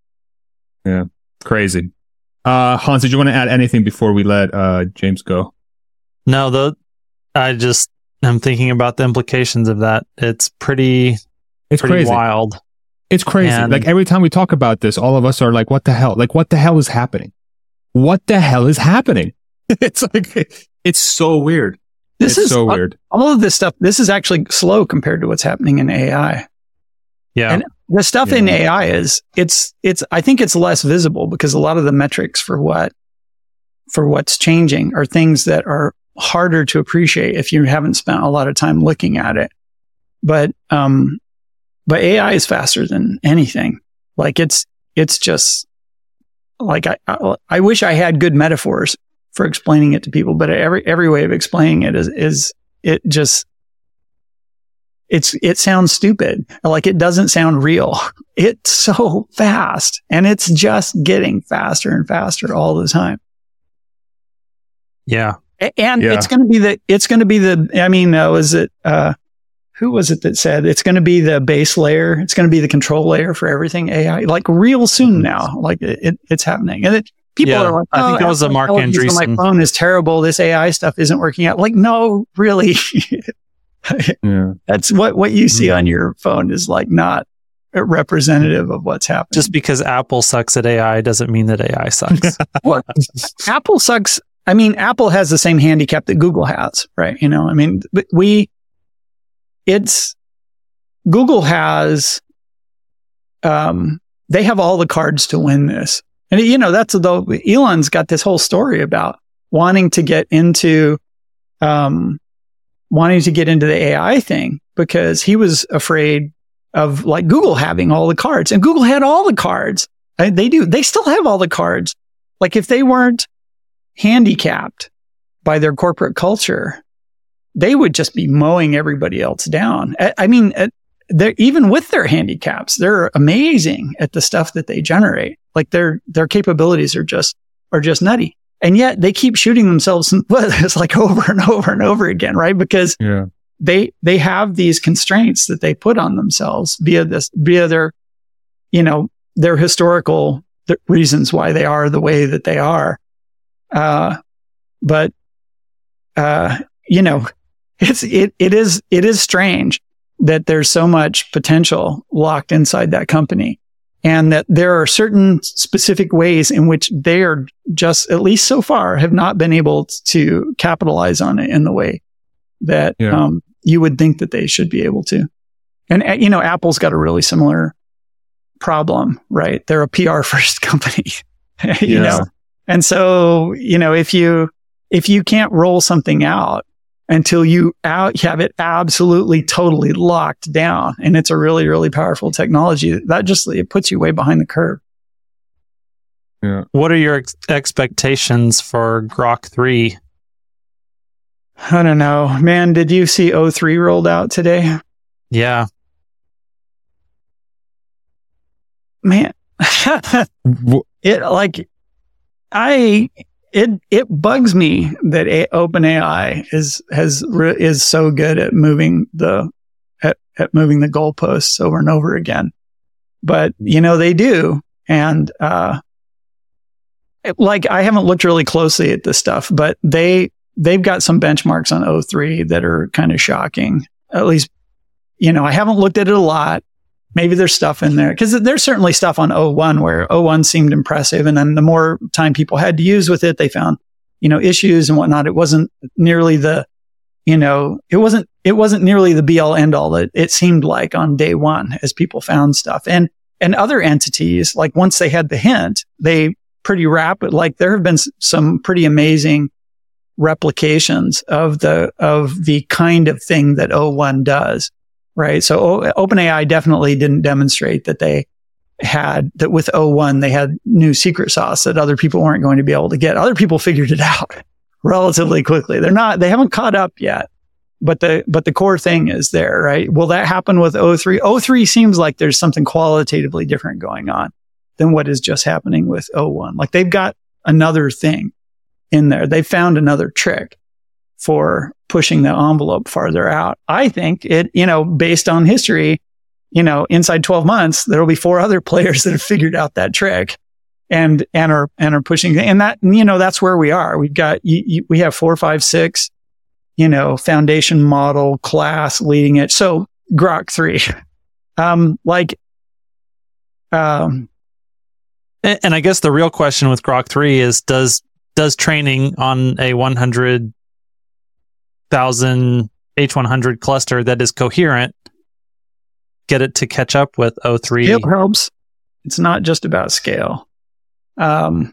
Yeah. Crazy. Uh, Hans, did you want to add anything before we let uh, James go? No, the I just am thinking about the implications of that. It's pretty, it's pretty crazy. wild. It's crazy. And like every time we talk about this, all of us are like, what the hell? Like, what the hell is happening? What the hell is happening? It's like, it's so weird. This it's is so weird. All of this stuff, this is actually slow compared to what's happening in A I. Yeah. And the stuff yeah. in A I is, it's, it's, I think it's less visible because a lot of the metrics for what, for what's changing are things that are harder to appreciate if you haven't spent a lot of time looking at it. But, um, but A I is faster than anything. Like it's, it's just like, I, I, I wish I had good metaphors for explaining it to people, but every, every way of explaining it is, is it just, It's, it sounds stupid. Like it doesn't sound real. It's so fast and it's just getting faster and faster all the time. Yeah. And yeah. it's going to be the, it's going to be the, I mean, uh, was it, uh, who was it that said it's going to be the base layer? It's going to be the control layer for everything A I, like real soon now. Like it, it it's happening. And it, people yeah, are like, I think oh, that was a Mark Andreessen. My phone is terrible. This A I stuff isn't working out. Like, no, really. Yeah. That's what, what you see on your phone is like not representative of what's happening. Just because Apple sucks at A I doesn't mean that A I sucks. Well, Apple sucks. I mean, Apple has the same handicap that Google has, right? You know, I mean, we, it's, Google has, um, they have all the cards to win this. And, you know, that's though Elon's got this whole story about wanting to get into, um, wanting to get into the A I thing because he was afraid of like Google having all the cards, and Google had all the cards. They do. They still have all the cards. Like if they weren't handicapped by their corporate culture, they would just be mowing everybody else down. I, I mean, they're even with their handicaps, they're amazing at the stuff that they generate. Like their, their capabilities are just, are just nutty. And yet they keep shooting themselves in the foot. It's like over and over and over again, right? Because yeah. they, they have these constraints that they put on themselves via this, via their, you know, their historical th- reasons why they are the way that they are. Uh, but, uh, you know, it's, it, it is, it is strange that there's so much potential locked inside that company. And that there are certain specific ways in which they are just, at least so far, have not been able to capitalize on it in the way that yeah. um, you would think that they should be able to. And, uh, you know, Apple's got a really similar problem, right? They're a P R first company, you yeah. know? And so, you know, if you, if you can't roll something out until you out have it absolutely totally locked down, and it's a really, really powerful technology, that just, it puts you way behind the curve. Yeah. Yeah. What are your ex- expectations for Grok three? I don't know. Man, did you see O three rolled out today? Yeah. Man. it like I it it bugs me that a, OpenAI is has is so good at moving the at, at moving the goalposts over and over again. But you know they do. And uh like I haven't looked really closely at this stuff, but they they've got some benchmarks on O three that are kind of shocking. At least, you know, I haven't looked at it a lot. Maybe there's stuff in there because there's certainly stuff on O one where O one seemed impressive. And then the more time people had to use with it, they found, you know, issues and whatnot. It wasn't nearly the, you know, it wasn't, it wasn't nearly the be all end all that it seemed like on day one as people found stuff. And, and other entities, like once they had the hint, they pretty rapid, like there have been some pretty amazing replications of the, of the kind of thing that O one does. Right. So o- OpenAI definitely didn't demonstrate that they had that with O one, they had new secret sauce that other people weren't going to be able to get. Other people figured it out relatively quickly. They're not, they haven't caught up yet, but the, but the core thing is there, right? Will that happen with O three? O three seems like there's something qualitatively different going on than what is just happening with O one. Like they've got another thing in there. They found another trick for pushing the envelope farther out. I think it, you know, based on history, you know, inside twelve months, there will be four other players that have figured out that trick and, and are, and are pushing. And that, you know, that's where we are. We've got, you, you, we have four, five, six, you know, foundation model class leading it. So Grok three, um, like, um, and, and I guess the real question with Grok three is, does, does training on a one hundred thousand H one hundred cluster that is coherent get it to catch up with O three? It helps. It's not just about scale. Um,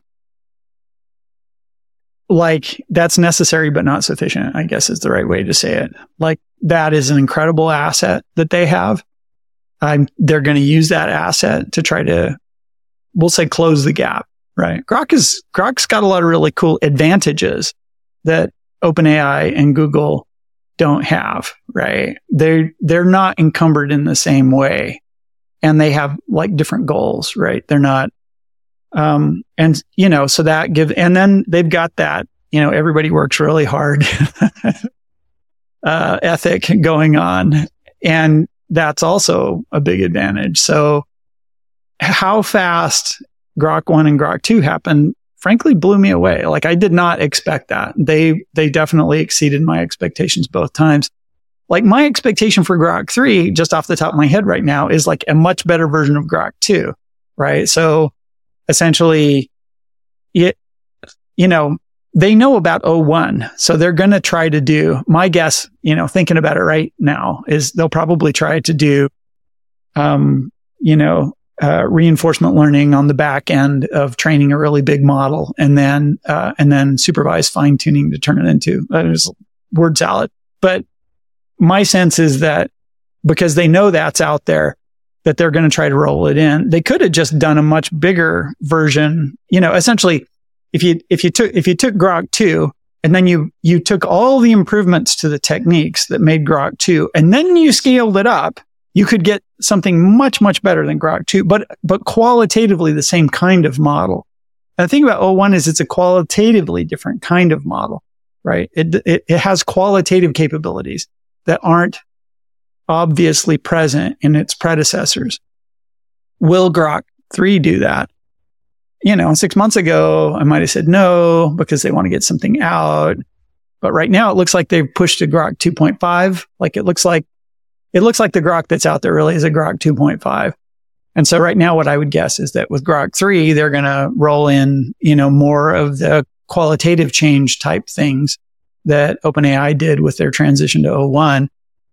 like that's necessary, but not sufficient, I guess is the right way to say it. Like that is an incredible asset that they have. I'm, they're going to use that asset to try to, we'll say, close the gap, right? Grok is, Grok's got a lot of really cool advantages that OpenAI and Google don't have, right? They're, they're not encumbered in the same way. And they have like different goals, right? They're not, um, and you know, so that gives, and then they've got that, you know, everybody works really hard, uh, ethic going on. And that's also a big advantage. So how fast Grok one and Grok two happened, frankly, blew me away. Like I did not expect that. They, they definitely exceeded my expectations both times. Like my expectation for Grok three, just off the top of my head right now, is like a much better version of Grok two, right? So essentially, it, you know, they know about O one. So they're going to try to do, my guess, you know, thinking about it right now is they'll probably try to do, um, you know, Uh, reinforcement learning on the back end of training a really big model, and then uh, and then supervised fine tuning to turn it into uh, there's word salad. But my sense is that because they know that's out there, that they're going to try to roll it in. They could have just done a much bigger version. You know, essentially, if you if you took if you took Grok two and then you you took all the improvements to the techniques that made Grok two, and then you scaled it up, you could get something much, much better than Grok two, but, but qualitatively the same kind of model. And the thing about O one is it's a qualitatively different kind of model, right? It, it, it has qualitative capabilities that aren't obviously present in its predecessors. Will Grok three do that? You know, six months ago, I might have said no because they want to get something out. But right now it looks like they've pushed to Grok two point five. Like it looks like It looks like the Grok that's out there really is a Grok two point five. And so right now what I would guess is that with Grok three, they're going to roll in, you know, more of the qualitative change type things that OpenAI did with their transition to O one.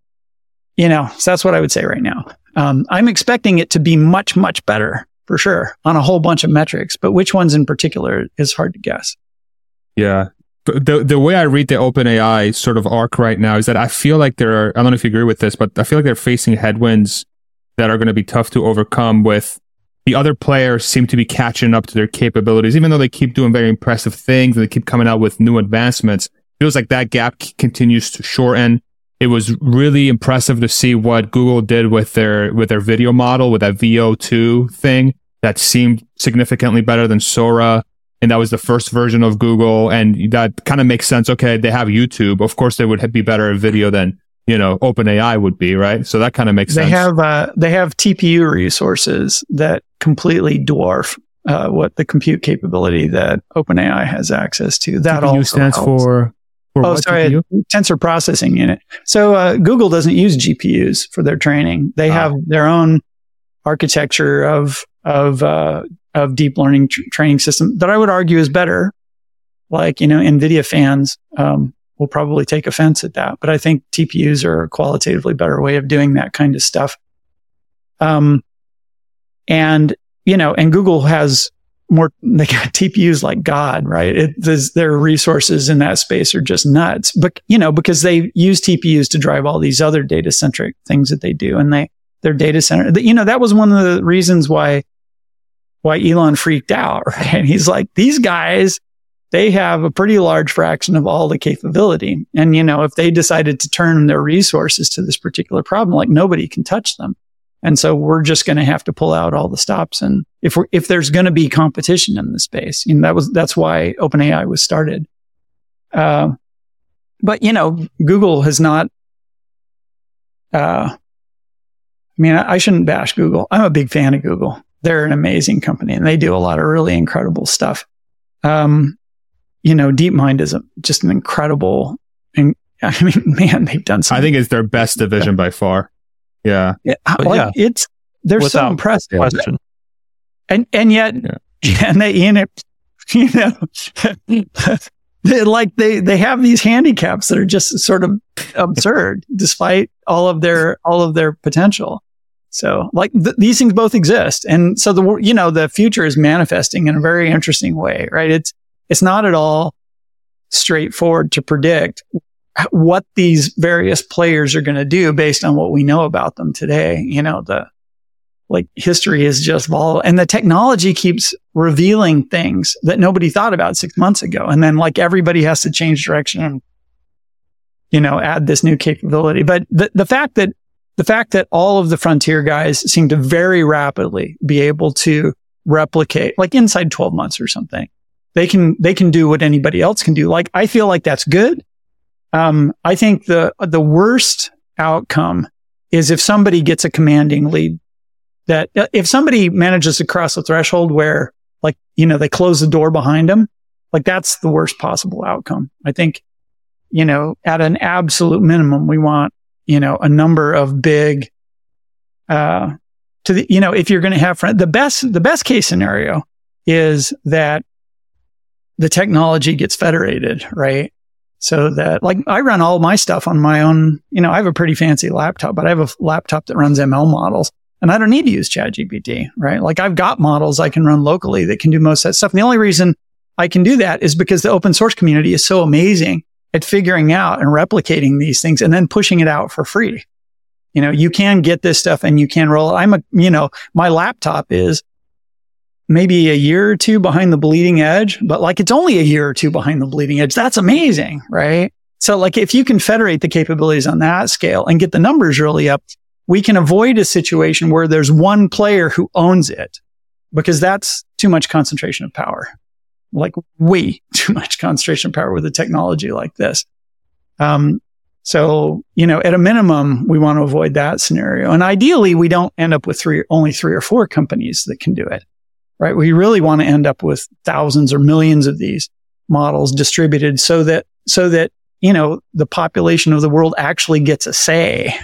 You know, so that's what I would say right now. Um, I'm expecting it to be much, much better for sure on a whole bunch of metrics, but which ones in particular is hard to guess. Yeah. The the way I read the OpenAI sort of arc right now is that I feel like there are, I don't know if you agree with this, but I feel like they're facing headwinds that are going to be tough to overcome with the other players seem to be catching up to their capabilities, even though they keep doing very impressive things and they keep coming out with new advancements. It feels like that gap c- continues to shorten. It was really impressive to see what Google did with their with their video model, with that V O two thing that seemed significantly better than Sora. And that was the first version of Google. And that kind of makes sense. Okay, they have YouTube. Of course, they would be better at video than, you know, OpenAI would be, right? So that kind of makes they sense. They have uh, they have T P U resources that completely dwarf uh, what the compute capability that OpenAI has access to. That T P U also stands helps. for... For oh, what, sorry, G P U? tensor processing unit. So uh, Google doesn't use G P Us for their training. They ah. have their own architecture of of uh, of deep learning tr- training system that I would argue is better. Like, you know, NVIDIA fans um, will probably take offense at that, but I think T P Us are a qualitatively better way of doing that kind of stuff. Um, and you know, and Google has more, they got T P Us like God, right? It, their resources in that space are just nuts. But, you know, because they use T P Us to drive all these other data centric things that they do. And they, their data center, you know, that was one of the reasons why, why Elon freaked out, right? He's like, these guys, they have a pretty large fraction of all the capability. And, you know, if they decided to turn their resources to this particular problem, like nobody can touch them. And so we're just going to have to pull out all the stops. And if we're, if there's going to be competition in the space, you know, that was, that's why OpenAI was started. Uh, but, you know, Google has not, uh, I mean, I, I shouldn't bash Google. I'm a big fan of Google. They're an amazing company and they do a lot of really incredible stuff. Um, you know, DeepMind is a, just an incredible, and I mean, man, they've done something. I think it's their best division by far. Yeah. Yeah, like yeah. It's, they're Without so impressive. Question. And, and yet, yeah. and they, in it, you know, they, like they, they have these handicaps that are just sort of absurd despite all of their, all of their potential. So like th- these things both exist. And so the, you know, the future is manifesting in a very interesting way, right? It's, it's not at all straightforward to predict what these various players are going to do based on what we know about them today. You know, the, like history is just volatile and the technology keeps revealing things that nobody thought about six months ago. And then like everybody has to change direction and, you know, add this new capability. But the, the fact that, the fact that all of the frontier guys seem to very rapidly be able to replicate, like inside twelve months or something, they can, they can do what anybody else can do. Like, I feel like that's good. Um, I think the, the worst outcome is if somebody gets a commanding lead, that if somebody manages to cross the threshold where, like, you know, they close the door behind them, like that's the worst possible outcome. I think, you know, at an absolute minimum, we want, you know, a number of big, uh, to the, you know, if you're going to have friend, the best, the best case scenario is that the technology gets federated, right? So that, like, I run all my stuff on my own, you know, I have a pretty fancy laptop, but I have a laptop that runs M L models and I don't need to use ChatGPT, right? Like I've got models I can run locally that can do most of that stuff. And the only reason I can do that is because the open source community is so amazing at figuring out and replicating these things and then pushing it out for free. You know, you can get this stuff and you can roll it. I'm a, you know, my laptop is maybe a year or two behind the bleeding edge, but like it's only a year or two behind the bleeding edge. That's amazing, right? So like if you can federate the capabilities on that scale and get the numbers really up, we can avoid a situation where there's one player who owns it because that's too much concentration of power. Like way too much concentration of power with a technology like this. Um, so, you know, at a minimum, we want to avoid that scenario. And ideally, we don't end up with three, only three or four companies that can do it, right? We really want to end up with thousands or millions of these models distributed so that, so that, you know, the population of the world actually gets a say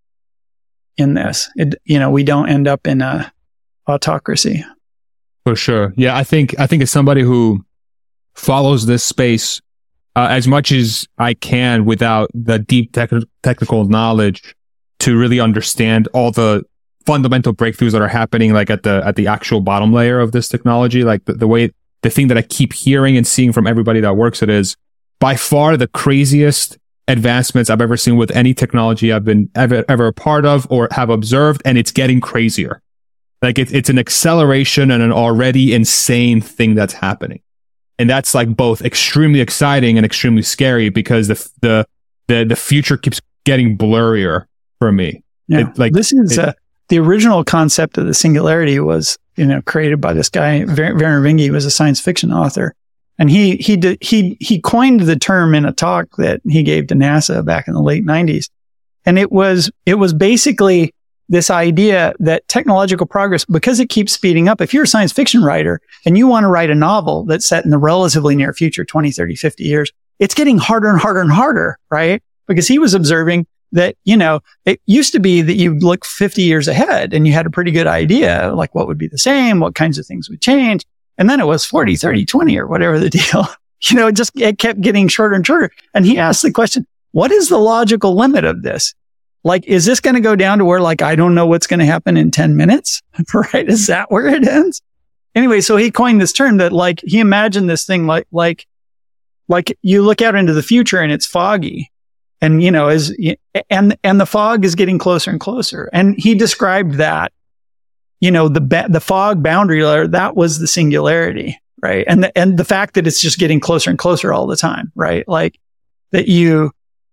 in this. It, you know, we don't end up in a autocracy. For sure. Yeah, I think I think as somebody who follows this space uh, as much as I can without the deep tech- technical knowledge to really understand all the fundamental breakthroughs that are happening, like at the at the actual bottom layer of this technology, like the, the way the thing that I keep hearing and seeing from everybody that works it is by far the craziest advancements I've ever seen with any technology I've been ever ever a part of or have observed, and it's getting crazier. Like it, it's an acceleration and an already insane thing that's happening. And that's like both extremely exciting and extremely scary because the the the, the future keeps getting blurrier for me. Yeah. It, like this is it, uh, the original concept of the singularity was, you know, created by this guy, Ver- Werner Vinge. He was a science fiction author. And he, he did, he, he coined the term in a talk that he gave to NASA back in the late nineties. And it was, it was basically this idea that technological progress, because it keeps speeding up, if you're a science fiction writer and you want to write a novel that's set in the relatively near future, twenty, thirty, fifty years, it's getting harder and harder and harder, right? Because he was observing that, you know, it used to be that you look fifty years ahead and you had a pretty good idea, like what would be the same, what kinds of things would change. And then it was forty, thirty, twenty or whatever the deal. You know, it just, it kept getting shorter and shorter. And he asked the question, what is the logical limit of this? Like, is this going to go down to where, like, I don't know what's going to happen in ten minutes? Right? Is that where it ends? Anyway, so he coined this term that, like, he imagined this thing like, like, like you look out into the future and it's foggy. And, you know, as, and, and the fog is getting closer and closer. And he described that, you know, the, ba- the fog boundary layer, that was the singularity, right? And the, and the fact that it's just getting closer and closer all the time, right? Like that you,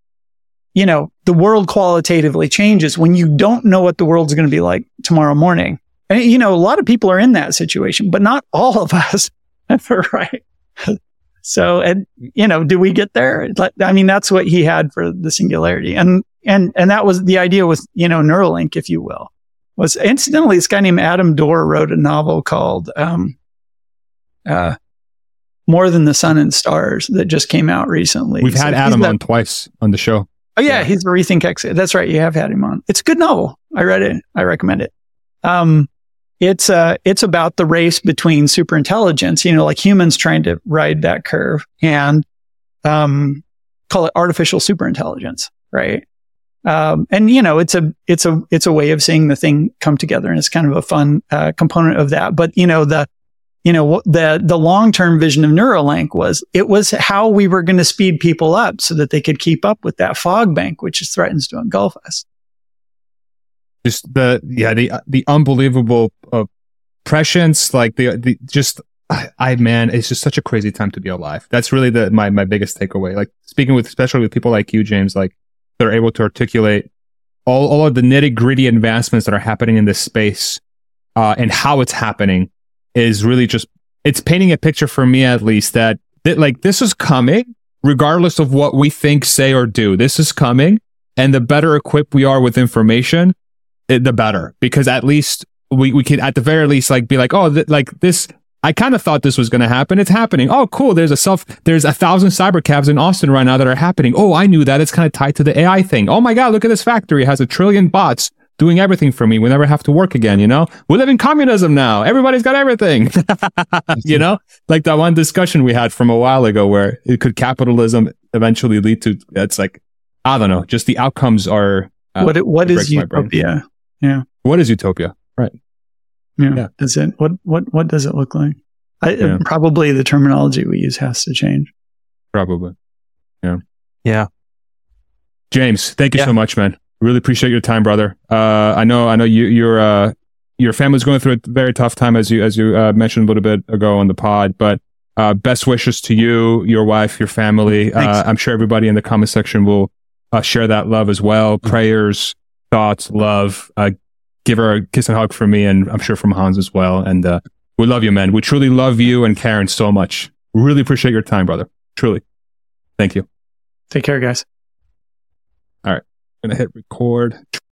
you know, the world qualitatively changes when you don't know what the world's going to be like tomorrow morning. And, you know, a lot of people are in that situation, but not all of us, right? So, and, you know, do we get there? I mean, that's what he had for the singularity. And, and, and that was the idea with, you know, Neuralink, if you will, was incidentally, this guy named Adam Dorr wrote a novel called, um, uh, More Than the Sun and Stars that just came out recently. We've so had Adam the, on twice on the show. Oh yeah, yeah. He's the Rethink X. That's right. You have had him on. It's a good novel. I read it. I recommend it. Um, it's, uh, it's about the race between superintelligence, you know, like humans trying to ride that curve and, um, call it artificial superintelligence. Right. Um, and you know, it's a, it's a, it's a way of seeing the thing come together. And it's kind of a fun, uh, component of that. But you know, the, you know, the, the long-term vision of Neuralink was, it was how we were going to speed people up so that they could keep up with that fog bank, which threatens to engulf us. Just the, yeah, the, the unbelievable uh, prescience, like the, the, just, I, I, man, it's just such a crazy time to be alive. That's really the, my, my biggest takeaway. Like speaking with, especially with people like you, James, like they're able to articulate all, all of the nitty gritty advancements that are happening in this space, uh, and how it's happening. Is really just, it's painting a picture for me at least that, that like this is coming regardless of what we think, say, or do. This is coming, and the better equipped we are with information, it, the better, because at least we, we can at the very least like be like, oh, th- like this, I kind of thought this was going to happen. It's happening. Oh, cool. There's a self, there's a thousand cybercabs in Austin right now that are happening. Oh, I knew that. It's kind of tied to the A I thing. Oh my God, look at this factory. It has a trillion bots doing everything for me. We never have to work again, you know? We live in communism now. Everybody's got everything. You know? Like that one discussion we had from a while ago where it could capitalism eventually lead to, it's like, I don't know, just the outcomes are... Uh, what what is utopia? Yeah. What is utopia? Right. Yeah. yeah. Does it, what, what, what does it look like? I, yeah. Probably the terminology we use has to change. Probably. Yeah. Yeah. James, thank you yeah. so much, man. Really appreciate your time, brother. Uh, I know, I know you, your, uh, your family's going through a very tough time, as you, as you, uh, mentioned a little bit ago on the pod, but, uh, best wishes to you, your wife, your family. Uh, I'm sure everybody in the comment section will, uh, share that love as well. Mm-hmm. Prayers, thoughts, love, uh, give her a kiss and hug from me, and I'm sure from Hans as well. And, uh, we love you, man. We truly love you and Karen so much. Really appreciate your time, brother. Truly. Thank you. Take care, guys. All right. Gonna hit record.